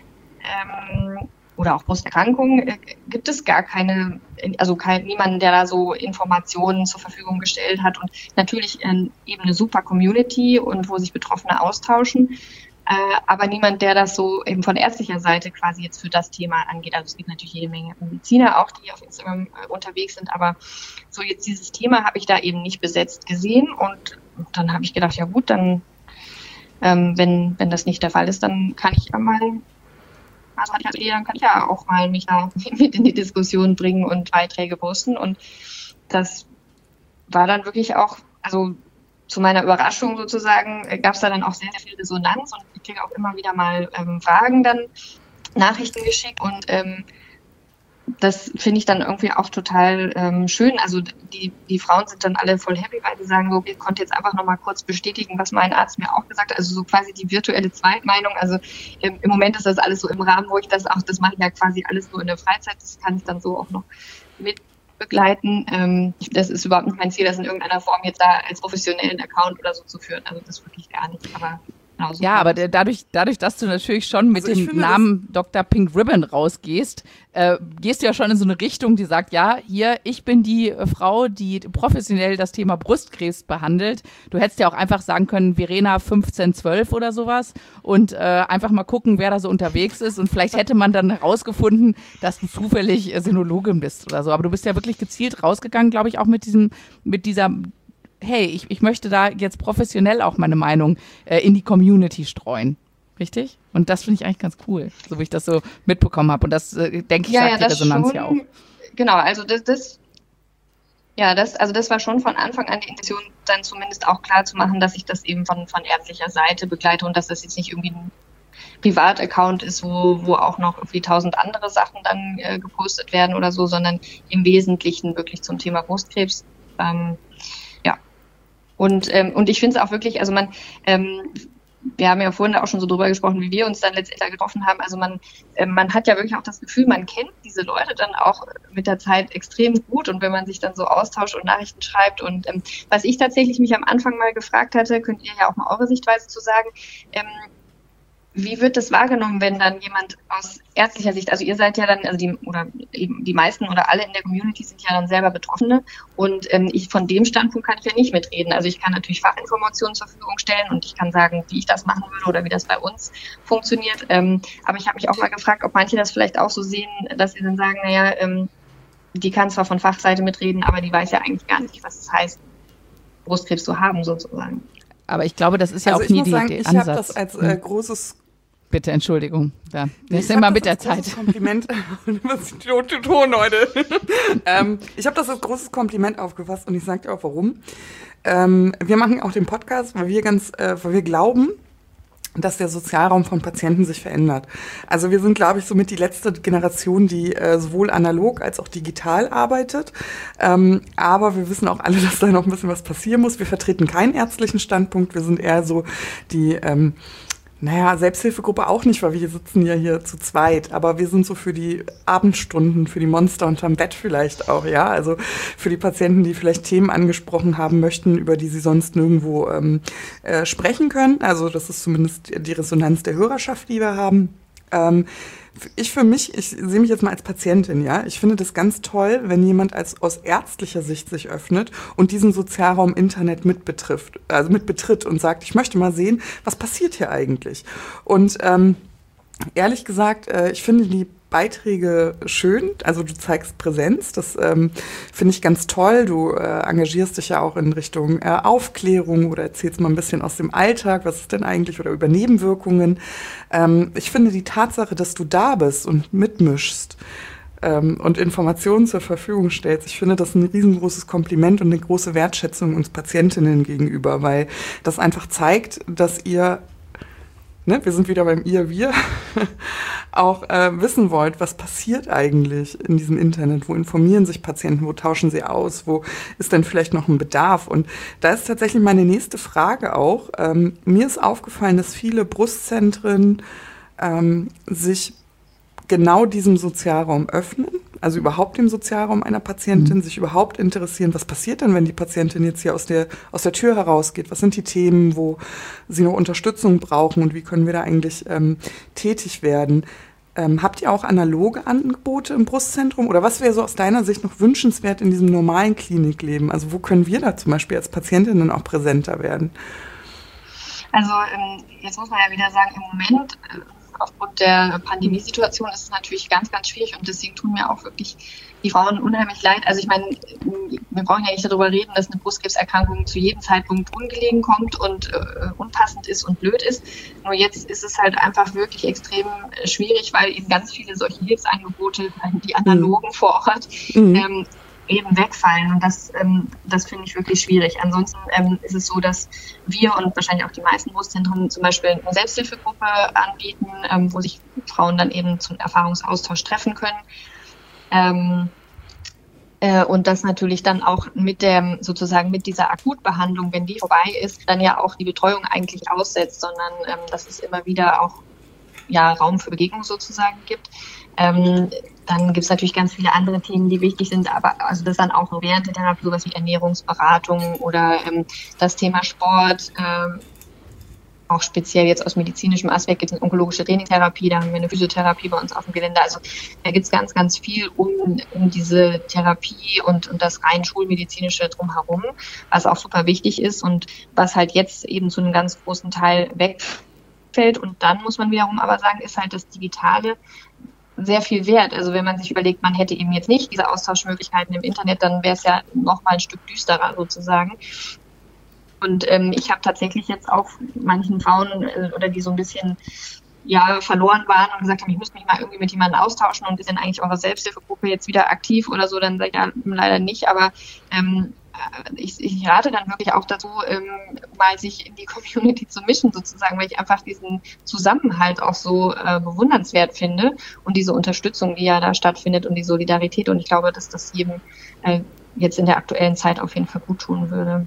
oder auch Brusterkrankungen gibt es gar keine, also niemanden, der da so Informationen zur Verfügung gestellt hat und natürlich eben eine super Community und wo sich Betroffene austauschen, aber niemand, der das so eben von ärztlicher Seite quasi jetzt für das Thema angeht. Also es gibt natürlich jede Menge Mediziner auch, die auf Instagram unterwegs sind, aber so jetzt dieses Thema habe ich da eben nicht besetzt gesehen und dann habe ich gedacht, ja gut, dann wenn das nicht der Fall ist, dann kann ich ja mal also hatte ich als dann kann ich ja auch mal mich da mit in die Diskussion bringen und Beiträge posten. Und das war dann wirklich auch, also zu meiner Überraschung sozusagen, gab es da dann auch sehr, sehr viel Resonanz und ich kriege auch immer wieder mal Fragen dann, Nachrichten geschickt und das finde ich dann irgendwie auch total schön. Also die Frauen sind dann alle voll happy, weil sie sagen, so, ich konnte jetzt einfach nochmal kurz bestätigen, was mein Arzt mir auch gesagt hat. Also so quasi die virtuelle Zweitmeinung. Also im Moment ist das alles so im Rahmen, wo ich das mache ich ja quasi alles nur in der Freizeit. Das kann ich dann so auch noch mit begleiten. Das ist überhaupt nicht mein Ziel, das in irgendeiner Form jetzt da als professionellen Account oder so zu führen. Also das wirklich gar nicht. Aber genau, ja, aber dadurch, dass du natürlich schon mit dem Namen Dr. Pink Ribbon rausgehst, gehst du ja schon in so eine Richtung, die sagt, ja, hier, ich bin die Frau, die professionell das Thema Brustkrebs behandelt. Du hättest ja auch einfach sagen können, Verena 1512 oder sowas und einfach mal gucken, wer da so unterwegs ist und vielleicht hätte man dann herausgefunden, dass du zufällig Sinologin bist oder so. Aber du bist ja wirklich gezielt rausgegangen, glaube ich, auch mit dieser hey, ich möchte da jetzt professionell auch meine Meinung in die Community streuen. Richtig? Und das finde ich eigentlich ganz cool, so wie ich das so mitbekommen habe. Und das, denke ich, sagt die Resonanz ja auch. Genau, also das war schon von Anfang an die Intention, dann zumindest auch klar zu machen, dass ich das eben von ärztlicher Seite begleite und dass das jetzt nicht irgendwie ein Privataccount ist, wo auch noch irgendwie 1000 andere Sachen dann gepostet werden oder so, sondern im Wesentlichen wirklich zum Thema Brustkrebs. Und ich finde es auch wirklich, also wir haben ja vorhin auch schon so drüber gesprochen, wie wir uns dann letztendlich getroffen haben. Also man hat ja wirklich auch das Gefühl, man kennt diese Leute dann auch mit der Zeit extrem gut und wenn man sich dann so austauscht und Nachrichten schreibt und was ich tatsächlich mich am Anfang mal gefragt hatte, könnt ihr ja auch mal eure Sichtweise zu sagen, wie wird das wahrgenommen, wenn dann jemand aus ärztlicher Sicht, also ihr seid ja dann, also die meisten oder alle in der Community sind ja dann selber Betroffene und von dem Standpunkt kann ich ja nicht mitreden. Also ich kann natürlich Fachinformationen zur Verfügung stellen und ich kann sagen, wie ich das machen würde oder wie das bei uns funktioniert. Aber ich habe mich auch mal gefragt, ob manche das vielleicht auch so sehen, dass sie dann sagen, naja, die kann zwar von Fachseite mitreden, aber die weiß ja eigentlich gar nicht, was es heißt, Brustkrebs zu haben sozusagen. Aber ich glaube, das ist ja auch nie der Ansatz. Ich habe das als großes Bitte, Entschuldigung. Ja. Das ist immer mit der Zeit. Kompliment. Ton, Leute. Ich habe das als großes Kompliment aufgefasst und ich sage dir auch warum. Wir machen auch den Podcast, weil wir glauben, dass der Sozialraum von Patienten sich verändert. Also wir sind, glaube ich, somit die letzte Generation, die sowohl analog als auch digital arbeitet. Aber wir wissen auch alle, dass da noch ein bisschen was passieren muss. Wir vertreten keinen ärztlichen Standpunkt. Wir sind eher so die Selbsthilfegruppe auch nicht, weil wir sitzen ja hier zu zweit, aber wir sind so für die Abendstunden, für die Monster unterm Bett vielleicht auch, ja, also für die Patienten, die vielleicht Themen angesprochen haben möchten, über die sie sonst nirgendwo sprechen können, also das ist zumindest die Resonanz der Hörerschaft, die wir haben. Ich sehe mich jetzt mal als Patientin, ja. Ich finde das ganz toll, wenn jemand aus ärztlicher Sicht sich öffnet und diesen Sozialraum Internet mitbetritt und sagt, ich möchte mal sehen, was passiert hier eigentlich. Und ehrlich gesagt, ich finde die Beiträge schön, also du zeigst Präsenz, das finde ich ganz toll. Du engagierst dich ja auch in Richtung Aufklärung oder erzählst mal ein bisschen aus dem Alltag, was ist denn eigentlich, oder über Nebenwirkungen. Ich finde die Tatsache, dass du da bist und mitmischst und Informationen zur Verfügung stellst, ich finde das ein riesengroßes Kompliment und eine große Wertschätzung uns Patientinnen gegenüber, weil das einfach zeigt, dass ihr, wir sind wieder beim wir, auch wissen wollt, was passiert eigentlich in diesem Internet, wo informieren sich Patienten, wo tauschen sie aus, wo ist denn vielleicht noch ein Bedarf? Und da ist tatsächlich meine nächste Frage auch. Mir ist aufgefallen, dass viele Brustzentren sich genau diesem Sozialraum öffnen, also überhaupt dem Sozialraum einer Patientin, sich überhaupt interessieren, was passiert denn, wenn die Patientin jetzt hier aus der Tür herausgeht? Was sind die Themen, wo sie noch Unterstützung brauchen und wie können wir da eigentlich tätig werden? Habt ihr auch analoge Angebote im Brustzentrum? Oder was wäre so aus deiner Sicht noch wünschenswert in diesem normalen Klinikleben? Also wo können wir da zum Beispiel als Patientinnen auch präsenter werden? Also jetzt muss man ja wieder sagen, im Moment aufgrund der Pandemiesituation ist es natürlich ganz, ganz schwierig und deswegen tun mir auch wirklich die Frauen unheimlich leid. Also ich meine, wir brauchen ja nicht darüber reden, dass eine Brustkrebserkrankung zu jedem Zeitpunkt ungelegen kommt und unpassend ist und blöd ist. Nur jetzt ist es halt einfach wirklich extrem schwierig, weil eben ganz viele solche Hilfsangebote, die analogen vor Ort, eben wegfallen. Und das finde ich wirklich schwierig. Ansonsten ist es so, dass wir und wahrscheinlich auch die meisten Brustzentren zum Beispiel eine Selbsthilfegruppe anbieten, wo sich Frauen dann eben zum Erfahrungsaustausch treffen können. Und das natürlich dann auch mit dieser Akutbehandlung, wenn die vorbei ist, dann ja auch die Betreuung eigentlich aussetzt, sondern dass es immer wieder auch Raum für Begegnung sozusagen gibt. Dann gibt es natürlich ganz viele andere Themen, die wichtig sind, aber also das dann auch während der Therapie, sowas wie Ernährungsberatung oder das Thema Sport, auch speziell jetzt aus medizinischem Aspekt gibt es eine onkologische Trainingstherapie, da haben wir eine Physiotherapie bei uns auf dem Gelände. Also da gibt es ganz, ganz viel um diese Therapie und das rein schulmedizinische drumherum, was auch super wichtig ist und was halt jetzt eben zu einem ganz großen Teil wegfällt. Und dann muss man wiederum aber sagen, ist halt das Digitale sehr viel wert. Also wenn man sich überlegt, man hätte eben jetzt nicht diese Austauschmöglichkeiten im Internet, dann wäre es ja noch mal ein Stück düsterer sozusagen. Und ich habe tatsächlich jetzt auch manchen Frauen oder die so ein bisschen verloren waren und gesagt haben, ich müsste mich mal irgendwie mit jemandem austauschen und ist denn eigentlich eure Selbsthilfegruppe jetzt wieder aktiv oder so, dann sage ich ja leider nicht, aber ich rate dann wirklich auch dazu, mal sich in die Community zu mischen sozusagen, weil ich einfach diesen Zusammenhalt auch so bewundernswert finde und diese Unterstützung, die ja da stattfindet und die Solidarität und ich glaube, dass das jedem jetzt in der aktuellen Zeit auf jeden Fall gut tun würde.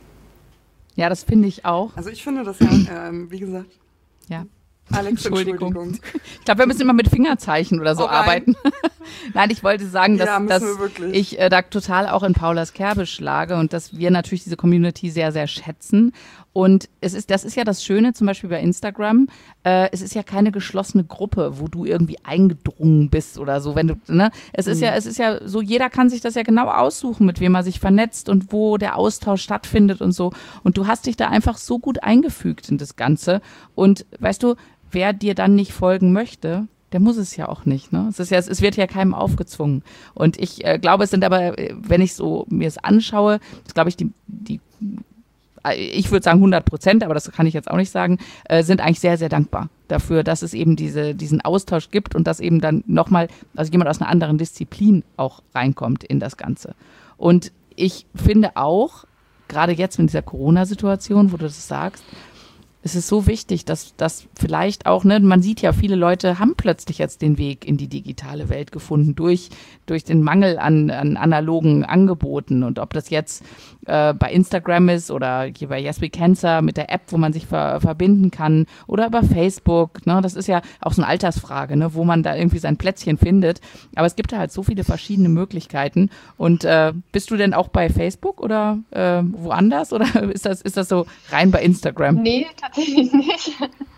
Ja, das finde ich auch. Also ich finde das ja, wie gesagt. Ja. Alex, Entschuldigung. Ich glaube, wir müssen immer mit Fingerzeichen oder so arbeiten. Nein, ich wollte sagen, dass ich da total auch in Paulas Kerbe schlage und dass wir natürlich diese Community sehr, sehr schätzen. Und das ist ja das Schöne, zum Beispiel bei Instagram, es ist ja keine geschlossene Gruppe, wo du irgendwie eingedrungen bist oder so. Wenn du, ne? Es ist ja so, jeder kann sich das ja genau aussuchen, mit wem er sich vernetzt und wo der Austausch stattfindet und so. Und du hast dich da einfach so gut eingefügt in das Ganze. Und weißt du, wer dir dann nicht folgen möchte, der muss es ja auch nicht. Ne? Es wird ja keinem aufgezwungen. Und ich glaube, es sind aber, wenn ich so mir es anschaue, ist, glaube ich, ich würde sagen 100%, aber das kann ich jetzt auch nicht sagen, sind eigentlich sehr, sehr dankbar dafür, dass es eben diesen Austausch gibt und dass eben dann nochmal, also jemand aus einer anderen Disziplin auch reinkommt in das Ganze. Und ich finde auch, gerade jetzt mit dieser Corona-Situation, wo du das sagst, es ist so wichtig, dass vielleicht auch, ne, man sieht ja, viele Leute haben plötzlich jetzt den Weg in die digitale Welt gefunden durch den Mangel an analogen Angeboten. Und ob das jetzt bei Instagram ist oder hier bei Yes We Cancer mit der App, wo man sich verbinden kann oder über Facebook, ne, das ist ja auch so eine Altersfrage, ne, wo man da irgendwie sein Plätzchen findet. Aber es gibt da halt so viele verschiedene Möglichkeiten. Und bist du denn auch bei Facebook oder woanders oder ist das so rein bei Instagram? Nee, tatsächlich nicht.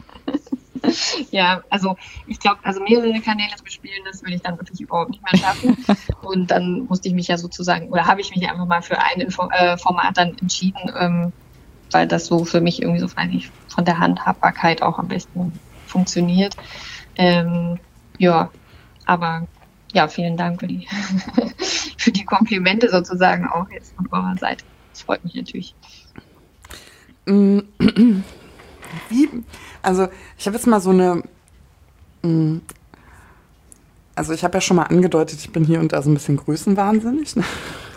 Ja, also ich glaube, mehrere Kanäle zu bespielen, das würde ich dann wirklich überhaupt nicht mehr schaffen. Und dann musste ich mich ja sozusagen, oder habe ich mich einfach mal für ein Format dann entschieden, weil das so für mich irgendwie so freilich von der Handhabbarkeit auch am besten funktioniert. Aber ja, vielen Dank für die Komplimente sozusagen auch jetzt von eurer Seite. Das freut mich natürlich. Also ich habe jetzt mal so eine, also ich habe ja schon mal angedeutet, ich bin hier und da so ein bisschen größenwahnsinnig. Ne?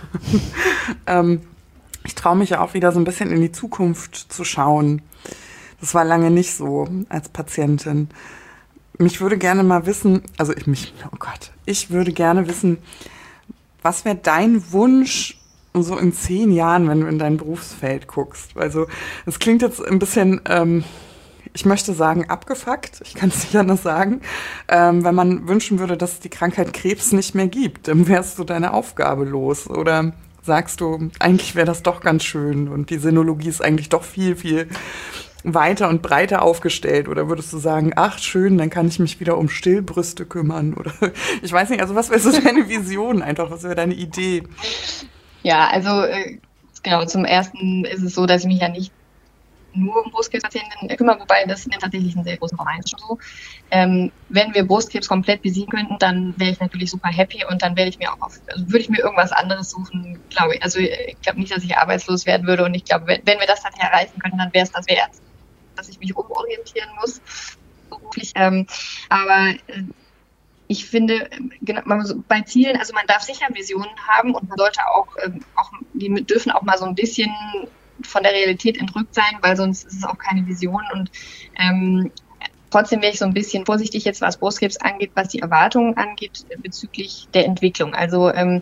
Ich traue mich ja auch wieder so ein bisschen in die Zukunft zu schauen. Das war lange nicht so als Patientin. Mich würde gerne mal wissen, ich würde gerne wissen, was wäre dein Wunsch so in 10 Jahren, wenn du in dein Berufsfeld guckst? Also es klingt jetzt ein bisschen, ich möchte sagen, abgefuckt, ich kann es nicht anders sagen, wenn man wünschen würde, dass es die Krankheit Krebs nicht mehr gibt, dann wärst du deine Aufgabe los. Oder sagst du, eigentlich wäre das doch ganz schön und die Sinologie ist eigentlich doch viel, viel weiter und breiter aufgestellt? Oder würdest du sagen, ach schön, dann kann ich mich wieder um Stillbrüste kümmern? Oder ich weiß nicht, also was wäre so deine Vision einfach, was wäre deine Idee? Ja, also genau, zum Ersten ist es so, dass ich mich ja nicht nur um Brustkrebspatientinnen kümmere, wobei das tatsächlich einen sehr großen Verein ist. So. Wenn wir Brustkrebs komplett besiegen könnten, dann wäre ich natürlich super happy und dann würde ich mir irgendwas anderes suchen, glaube ich. Also ich glaube nicht, dass ich arbeitslos werden würde und ich glaube, wenn wir das dann erreichen könnten, dann wäre es das wert, dass ich mich umorientieren muss. Beruflich. Aber ich finde, bei Zielen, also man darf sicher Visionen haben und man sollte die dürfen auch mal so ein bisschen von der Realität entrückt sein, weil sonst ist es auch keine Vision. Und trotzdem wäre ich so ein bisschen vorsichtig jetzt, was Brustkrebs angeht, was die Erwartungen angeht bezüglich der Entwicklung. Also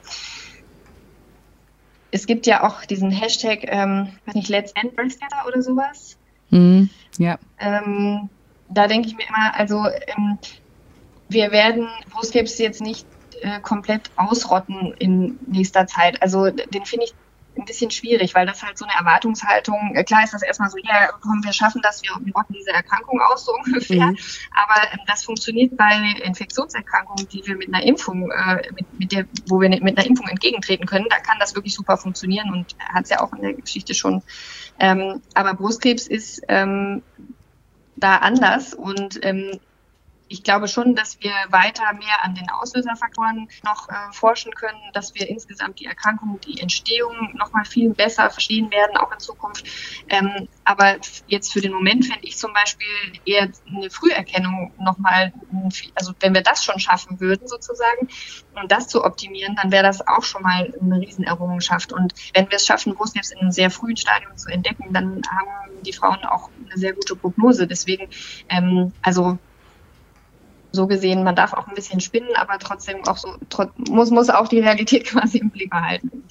es gibt ja auch diesen Hashtag, Let's End Breast Cancer oder sowas. Ja. Da denke ich mir immer, also wir werden Brustkrebs jetzt nicht komplett ausrotten in nächster Zeit. Also den finde ich ein bisschen schwierig, weil das halt so eine Erwartungshaltung, klar ist das erstmal so, ja, komm, wir schaffen das, wir rotten diese Erkrankung aus, so ungefähr. Aber das funktioniert bei Infektionserkrankungen, die wir mit einer Impfung, wo wir mit einer Impfung entgegentreten können, da kann das wirklich super funktionieren und hat es ja auch in der Geschichte schon. Aber Brustkrebs ist da anders und ich glaube schon, dass wir weiter mehr an den Auslöserfaktoren noch forschen können, dass wir insgesamt die Erkrankung, die Entstehung noch mal viel besser verstehen werden, auch in Zukunft. Aber jetzt für den Moment fände ich zum Beispiel eher eine Früherkennung noch mal, also wenn wir das schon schaffen würden sozusagen und das zu optimieren, dann wäre das auch schon mal eine Riesenerrungenschaft. Und wenn wir es schaffen, Brustkrebs in einem sehr frühen Stadium zu entdecken, dann haben die Frauen auch eine sehr gute Prognose. Deswegen, also so gesehen, man darf auch ein bisschen spinnen, aber trotzdem auch so muss auch die Realität quasi im Blick behalten.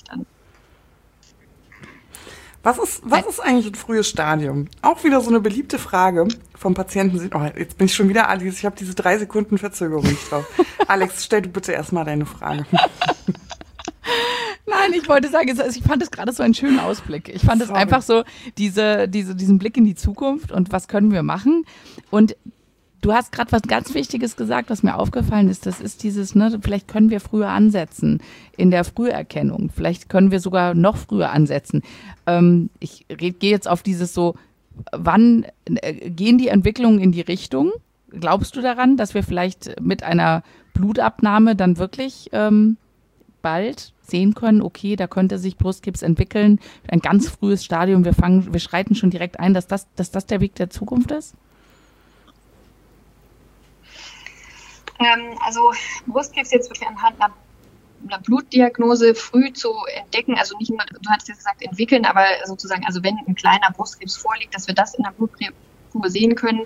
Was ist eigentlich ein frühes Stadium? Auch wieder so eine beliebte Frage vom Patienten. Jetzt bin ich schon wieder Alice, ich habe diese 3 Sekunden Verzögerung drauf. Alex, stell du bitte erstmal deine Frage. Nein, ich wollte sagen, ich fand es gerade so einen schönen Ausblick. Ich fand es einfach so, diesen Blick in die Zukunft und was können wir machen. Und du hast gerade was ganz Wichtiges gesagt, was mir aufgefallen ist. Das ist dieses, vielleicht können wir früher ansetzen in der Früherkennung. Vielleicht können wir sogar noch früher ansetzen. Ich gehe jetzt auf dieses so, wann gehen die Entwicklungen in die Richtung? Glaubst du daran, dass wir vielleicht mit einer Blutabnahme dann wirklich bald sehen können, okay, da könnte sich Brustkrebs entwickeln, ein ganz frühes Stadium, wir schreiten schon direkt ein, dass das der Weg der Zukunft ist? Also Brustkrebs jetzt wirklich anhand einer Blutdiagnose früh zu entdecken, also nicht nur, du hattest jetzt gesagt entwickeln, aber sozusagen, also wenn ein kleiner Brustkrebs vorliegt, dass wir das in der Blutprobe sehen können,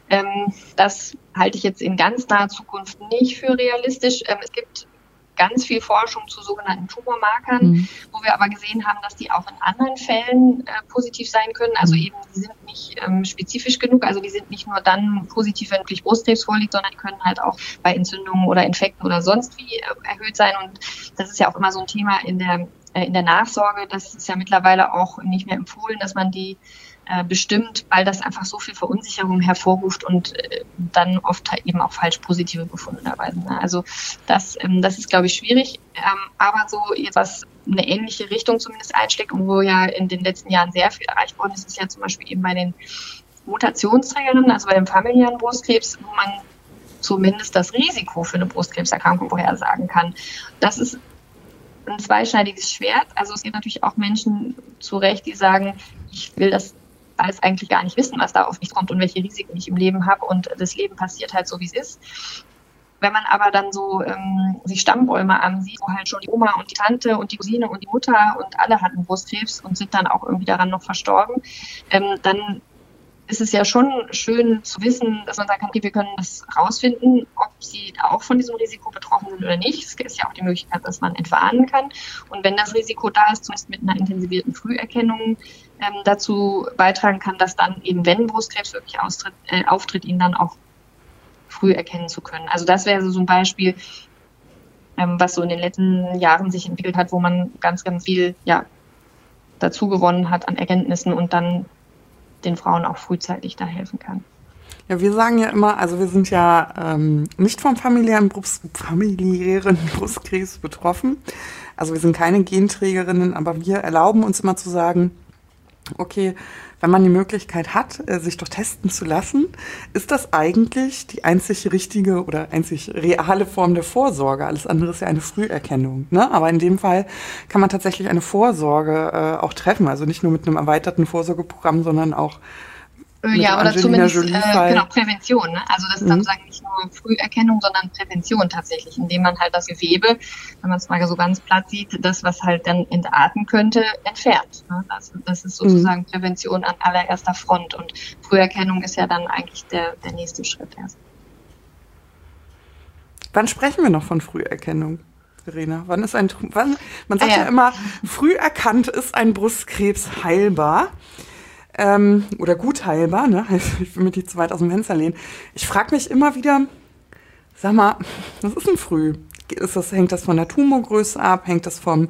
das halte ich jetzt in ganz naher Zukunft nicht für realistisch. Es gibt ganz viel Forschung zu sogenannten Tumormarkern, wo wir aber gesehen haben, dass die auch in anderen Fällen positiv sein können. Also eben, die sind nicht spezifisch genug, also die sind nicht nur dann positiv, wenn wirklich Brustkrebs vorliegt, sondern die können halt auch bei Entzündungen oder Infekten oder sonst wie erhöht sein. Und das ist ja auch immer so ein Thema in der Nachsorge. Das ist ja mittlerweile auch nicht mehr empfohlen, dass man die bestimmt, weil das einfach so viel Verunsicherung hervorruft und dann oft halt eben auch falsch positive Befunde dabei sind. Also das ist, glaube ich, schwierig. Aber so jetzt, was eine ähnliche Richtung zumindest einschlägt und wo ja in den letzten Jahren sehr viel erreicht worden ist, ist ja zum Beispiel eben bei den Mutationsträgerinnen, also bei dem familiären Brustkrebs, wo man zumindest das Risiko für eine Brustkrebserkrankung vorhersagen kann. Das ist ein zweischneidiges Schwert. Also es gibt natürlich auch Menschen zu Recht, die sagen, ich will das alles eigentlich gar nicht wissen, was da auf mich kommt und welche Risiken ich im Leben habe und das Leben passiert halt so, wie es ist. Wenn man aber dann so sich Stammbäume ansieht, wo halt schon die Oma und die Tante und die Cousine und die Mutter und alle hatten Brustkrebs und sind dann auch irgendwie daran noch verstorben, dann ist es ja schon schön zu wissen, dass man sagen kann, okay, wir können das rausfinden, ob sie auch von diesem Risiko betroffen sind oder nicht. Es ist ja auch die Möglichkeit, dass man entwarnen kann. Und wenn das Risiko da ist, zumindest mit einer intensivierten Früherkennung dazu beitragen kann, dass dann eben, wenn Brustkrebs wirklich auftritt, ihn dann auch früh erkennen zu können. Also das wäre so ein Beispiel, was so in den letzten Jahren sich entwickelt hat, wo man ganz, ganz viel dazu gewonnen hat an Erkenntnissen und dann den Frauen auch frühzeitig da helfen kann. Ja, wir sagen ja immer, also wir sind ja nicht vom familiären Brustkrebs betroffen. Also wir sind keine Genträgerinnen, aber wir erlauben uns immer zu sagen, okay, wenn man die Möglichkeit hat, sich doch testen zu lassen, ist das eigentlich die einzig richtige oder einzig reale Form der Vorsorge? Alles andere ist ja eine Früherkennung, ne? Aber in dem Fall kann man tatsächlich eine Vorsorge auch treffen. Also nicht nur mit einem erweiterten Vorsorgeprogramm, sondern auch ja, oder zumindest genau, Prävention. Ne? Also das ist dann sagen nicht nur Früherkennung, sondern Prävention tatsächlich, indem man halt das Gewebe, wenn man es mal so ganz platt sieht, das, was halt dann entarten könnte, entfernt. Ne? Also das ist sozusagen Prävention an allererster Front und Früherkennung ist ja dann eigentlich der nächste Schritt erst. Wann sprechen wir noch von Früherkennung, Verena? Man sagt ja immer, früh erkannt ist ein Brustkrebs heilbar. Oder gut heilbar, ne? Ich will mich nicht zu weit aus dem Fenster lehnen. Ich frage mich immer wieder, sag mal, was ist denn früh? Hängt das von der Tumorgröße ab? Hängt das vom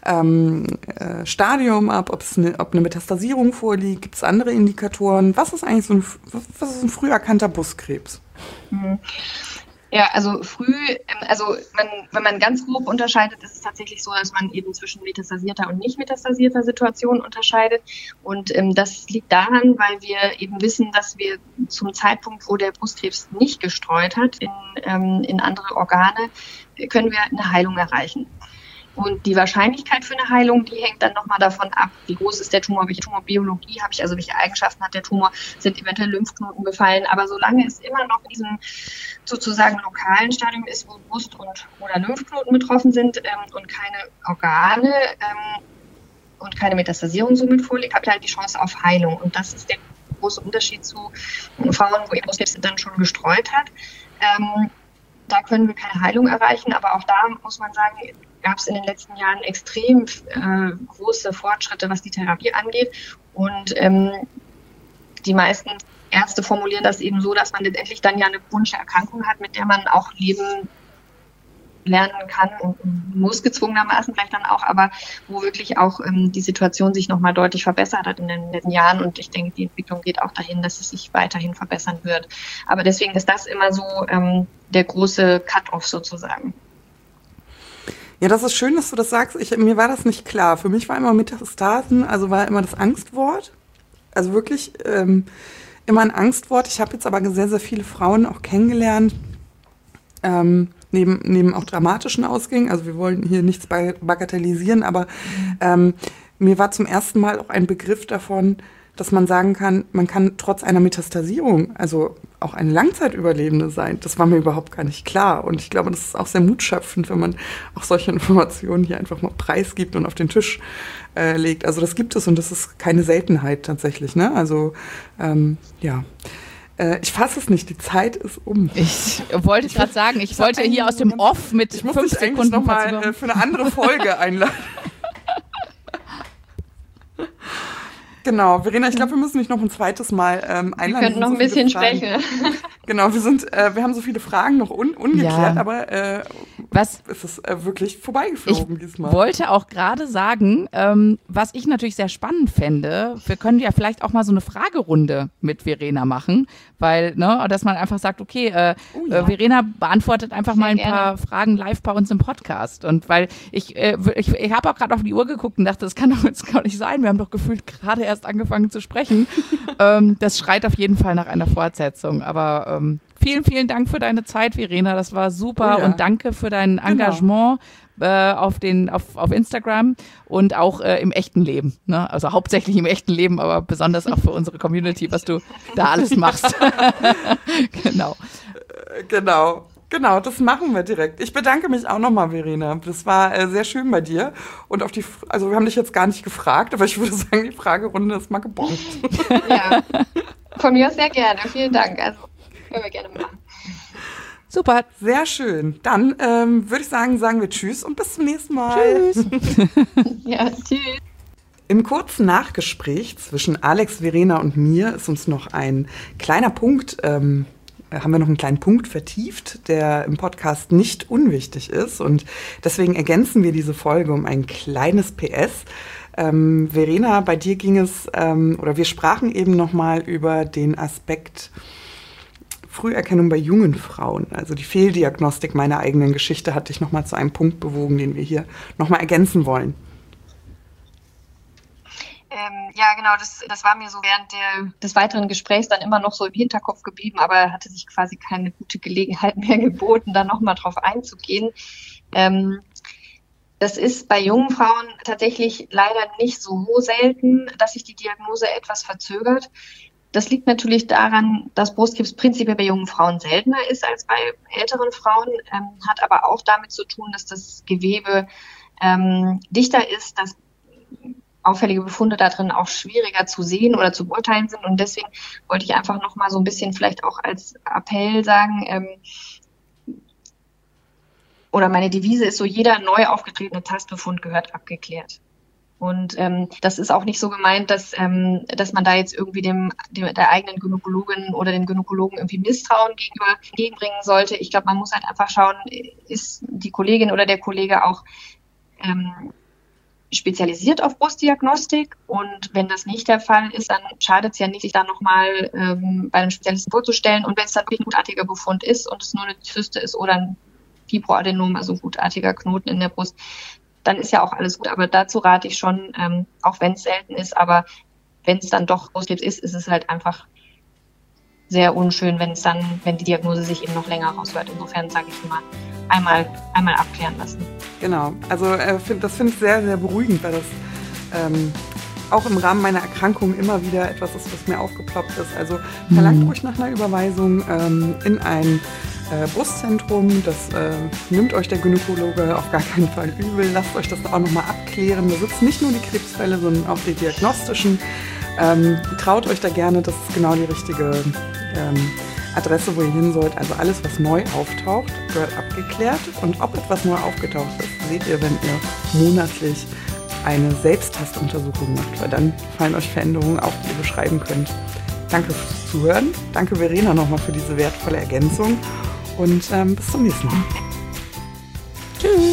Stadium ab? Ob eine Metastasierung vorliegt? Gibt es andere Indikatoren? Was ist eigentlich was ist ein früh erkannter Brustkrebs? Ja, also wenn man ganz grob unterscheidet, ist es tatsächlich so, dass man eben zwischen metastasierter und nicht metastasierter Situation unterscheidet. Und das liegt daran, weil wir eben wissen, dass wir zum Zeitpunkt, wo der Brustkrebs nicht gestreut hat in andere Organe, können wir eine Heilung erreichen. Und die Wahrscheinlichkeit für eine Heilung, die hängt dann nochmal davon ab, wie groß ist der Tumor, welche Tumorbiologie habe ich, also welche Eigenschaften hat der Tumor, sind eventuell Lymphknoten befallen. Aber solange es immer noch in diesem sozusagen lokalen Stadium ist, wo Brust- oder Lymphknoten betroffen sind und keine Organe und keine Metastasierung somit vorliegt, habt ihr halt die Chance auf Heilung. Und das ist der große Unterschied zu Frauen, wo ihr Brustkrebs dann schon gestreut hat. Da können wir keine Heilung erreichen, aber auch da muss man sagen, gab es in den letzten Jahren extrem große Fortschritte, was die Therapie angeht. Und die meisten Ärzte formulieren das eben so, dass man letztendlich dann ja eine chronische Erkrankung hat, mit der man auch leben lernen kann und muss gezwungenermaßen vielleicht dann auch, aber wo wirklich auch die Situation sich nochmal deutlich verbessert hat in den letzten Jahren. Und ich denke, die Entwicklung geht auch dahin, dass es sich weiterhin verbessern wird. Aber deswegen ist das immer so der große Cut-off sozusagen. Ja, das ist schön, dass du das sagst. Mir war das nicht klar. Für mich war immer Metastasen, also war immer das Angstwort. Also wirklich immer ein Angstwort. Ich habe jetzt aber sehr, sehr viele Frauen auch kennengelernt, neben auch dramatischen Ausgängen. Also wir wollen hier nichts bagatellisieren, aber mir war zum ersten Mal auch ein Begriff davon, dass man sagen kann, man kann trotz einer Metastasierung, also auch eine Langzeitüberlebende sein. Das war mir überhaupt gar nicht klar. Und ich glaube, das ist auch sehr mutschöpfend, wenn man auch solche Informationen hier einfach mal preisgibt und auf den Tisch legt. Also das gibt es und das ist keine Seltenheit tatsächlich, ne? Also ja. Ich fasse es nicht, die Zeit ist um. Ich wollte gerade sagen, ich wollte hier aus dem Off mit 5 Sekunden noch mal für eine andere Folge einladen. Genau, Verena, ich glaube, wir müssen dich noch ein zweites Mal einladen. Wir könnten noch ein bisschen sprechen. Genau, wir haben so viele Fragen noch ungeklärt, aber es ist wirklich vorbeigeflogen diesmal. Ich wollte auch gerade sagen, was ich natürlich sehr spannend fände, wir können ja vielleicht auch mal so eine Fragerunde mit Verena machen, weil, ne, dass man einfach sagt, okay, Verena beantwortet einfach mal ein paar Fragen live bei uns im Podcast. Und weil ich habe auch gerade auf die Uhr geguckt und dachte, das kann doch jetzt gar nicht sein. Wir haben doch gefühlt gerade erst angefangen zu sprechen. Das schreit auf jeden Fall nach einer Fortsetzung. Aber vielen, vielen Dank für deine Zeit, Verena. Das war super und danke für dein Engagement auf Instagram und auch im echten Leben. Ne? Also hauptsächlich im echten Leben, aber besonders auch für unsere Community, was du da alles machst. Genau, das machen wir direkt. Ich bedanke mich auch nochmal, Verena. Das war sehr schön bei dir. Und also wir haben dich jetzt gar nicht gefragt, aber ich würde sagen, die Fragerunde ist mal gebongt. Ja, von mir sehr gerne. Vielen Dank. Also können wir gerne machen. Super. Sehr schön. Dann würde ich sagen wir Tschüss und bis zum nächsten Mal. Tschüss. Ja, tschüss. Im kurzen Nachgespräch zwischen Alex, Verena und mir ist uns noch ein kleiner Punkt haben wir noch einen kleinen Punkt vertieft, der im Podcast nicht unwichtig ist. Und deswegen ergänzen wir diese Folge um ein kleines PS. Verena, bei dir ging es, oder wir sprachen eben nochmal über den Aspekt Früherkennung bei jungen Frauen. Also die Fehldiagnostik meiner eigenen Geschichte hat dich nochmal zu einem Punkt bewogen, den wir hier nochmal ergänzen wollen. Ja, genau, das war mir so während des weiteren Gesprächs dann immer noch so im Hinterkopf geblieben, aber hatte sich quasi keine gute Gelegenheit mehr geboten, da nochmal drauf einzugehen. Das ist bei jungen Frauen tatsächlich leider nicht so selten, dass sich die Diagnose etwas verzögert. Das liegt natürlich daran, dass Brustkrebs prinzipiell bei jungen Frauen seltener ist als bei älteren Frauen, hat aber auch damit zu tun, dass das Gewebe dichter ist, dass auffällige Befunde da drin auch schwieriger zu sehen oder zu beurteilen sind. Und deswegen wollte ich einfach noch mal so ein bisschen vielleicht auch als Appell sagen, oder meine Devise ist so, jeder neu aufgetretene Tastbefund gehört abgeklärt. Und das ist auch nicht so gemeint, dass man da jetzt irgendwie der eigenen Gynäkologin oder dem Gynäkologen irgendwie Misstrauen entgegenbringen sollte. Ich glaube, man muss halt einfach schauen, ist die Kollegin oder der Kollege auch spezialisiert auf Brustdiagnostik, und wenn das nicht der Fall ist, dann schadet es ja nicht, sich da nochmal bei einem Spezialisten vorzustellen, und wenn es dann wirklich ein gutartiger Befund ist und es nur eine Zyste ist oder ein Fibroadenom, also ein gutartiger Knoten in der Brust, dann ist ja auch alles gut, aber dazu rate ich schon, auch wenn es selten ist, aber wenn es dann doch Brustkrebs ist, ist es halt einfach sehr unschön, wenn die Diagnose sich eben noch länger raushört. Insofern sage ich immer, einmal abklären lassen. Genau, also das finde ich sehr, sehr beruhigend, weil das auch im Rahmen meiner Erkrankung immer wieder etwas ist, was mir aufgeploppt ist. Also verlangt ruhig nach einer Überweisung in ein Brustzentrum. Das nimmt euch der Gynäkologe auf gar keinen Fall übel. Lasst euch das auch nochmal abklären. Da sitzen nicht nur die Krebsfälle, sondern auch die diagnostischen. Traut euch da gerne, das ist genau die richtige Adresse, wo ihr hin sollt. Also alles, was neu auftaucht, gehört abgeklärt. Und ob etwas neu aufgetaucht ist, seht ihr, wenn ihr monatlich eine Selbsttastuntersuchung macht, weil dann fallen euch Veränderungen auf, die ihr beschreiben könnt. Danke fürs Zuhören. Danke Verena nochmal für diese wertvolle Ergänzung und bis zum nächsten Mal. Tschüss.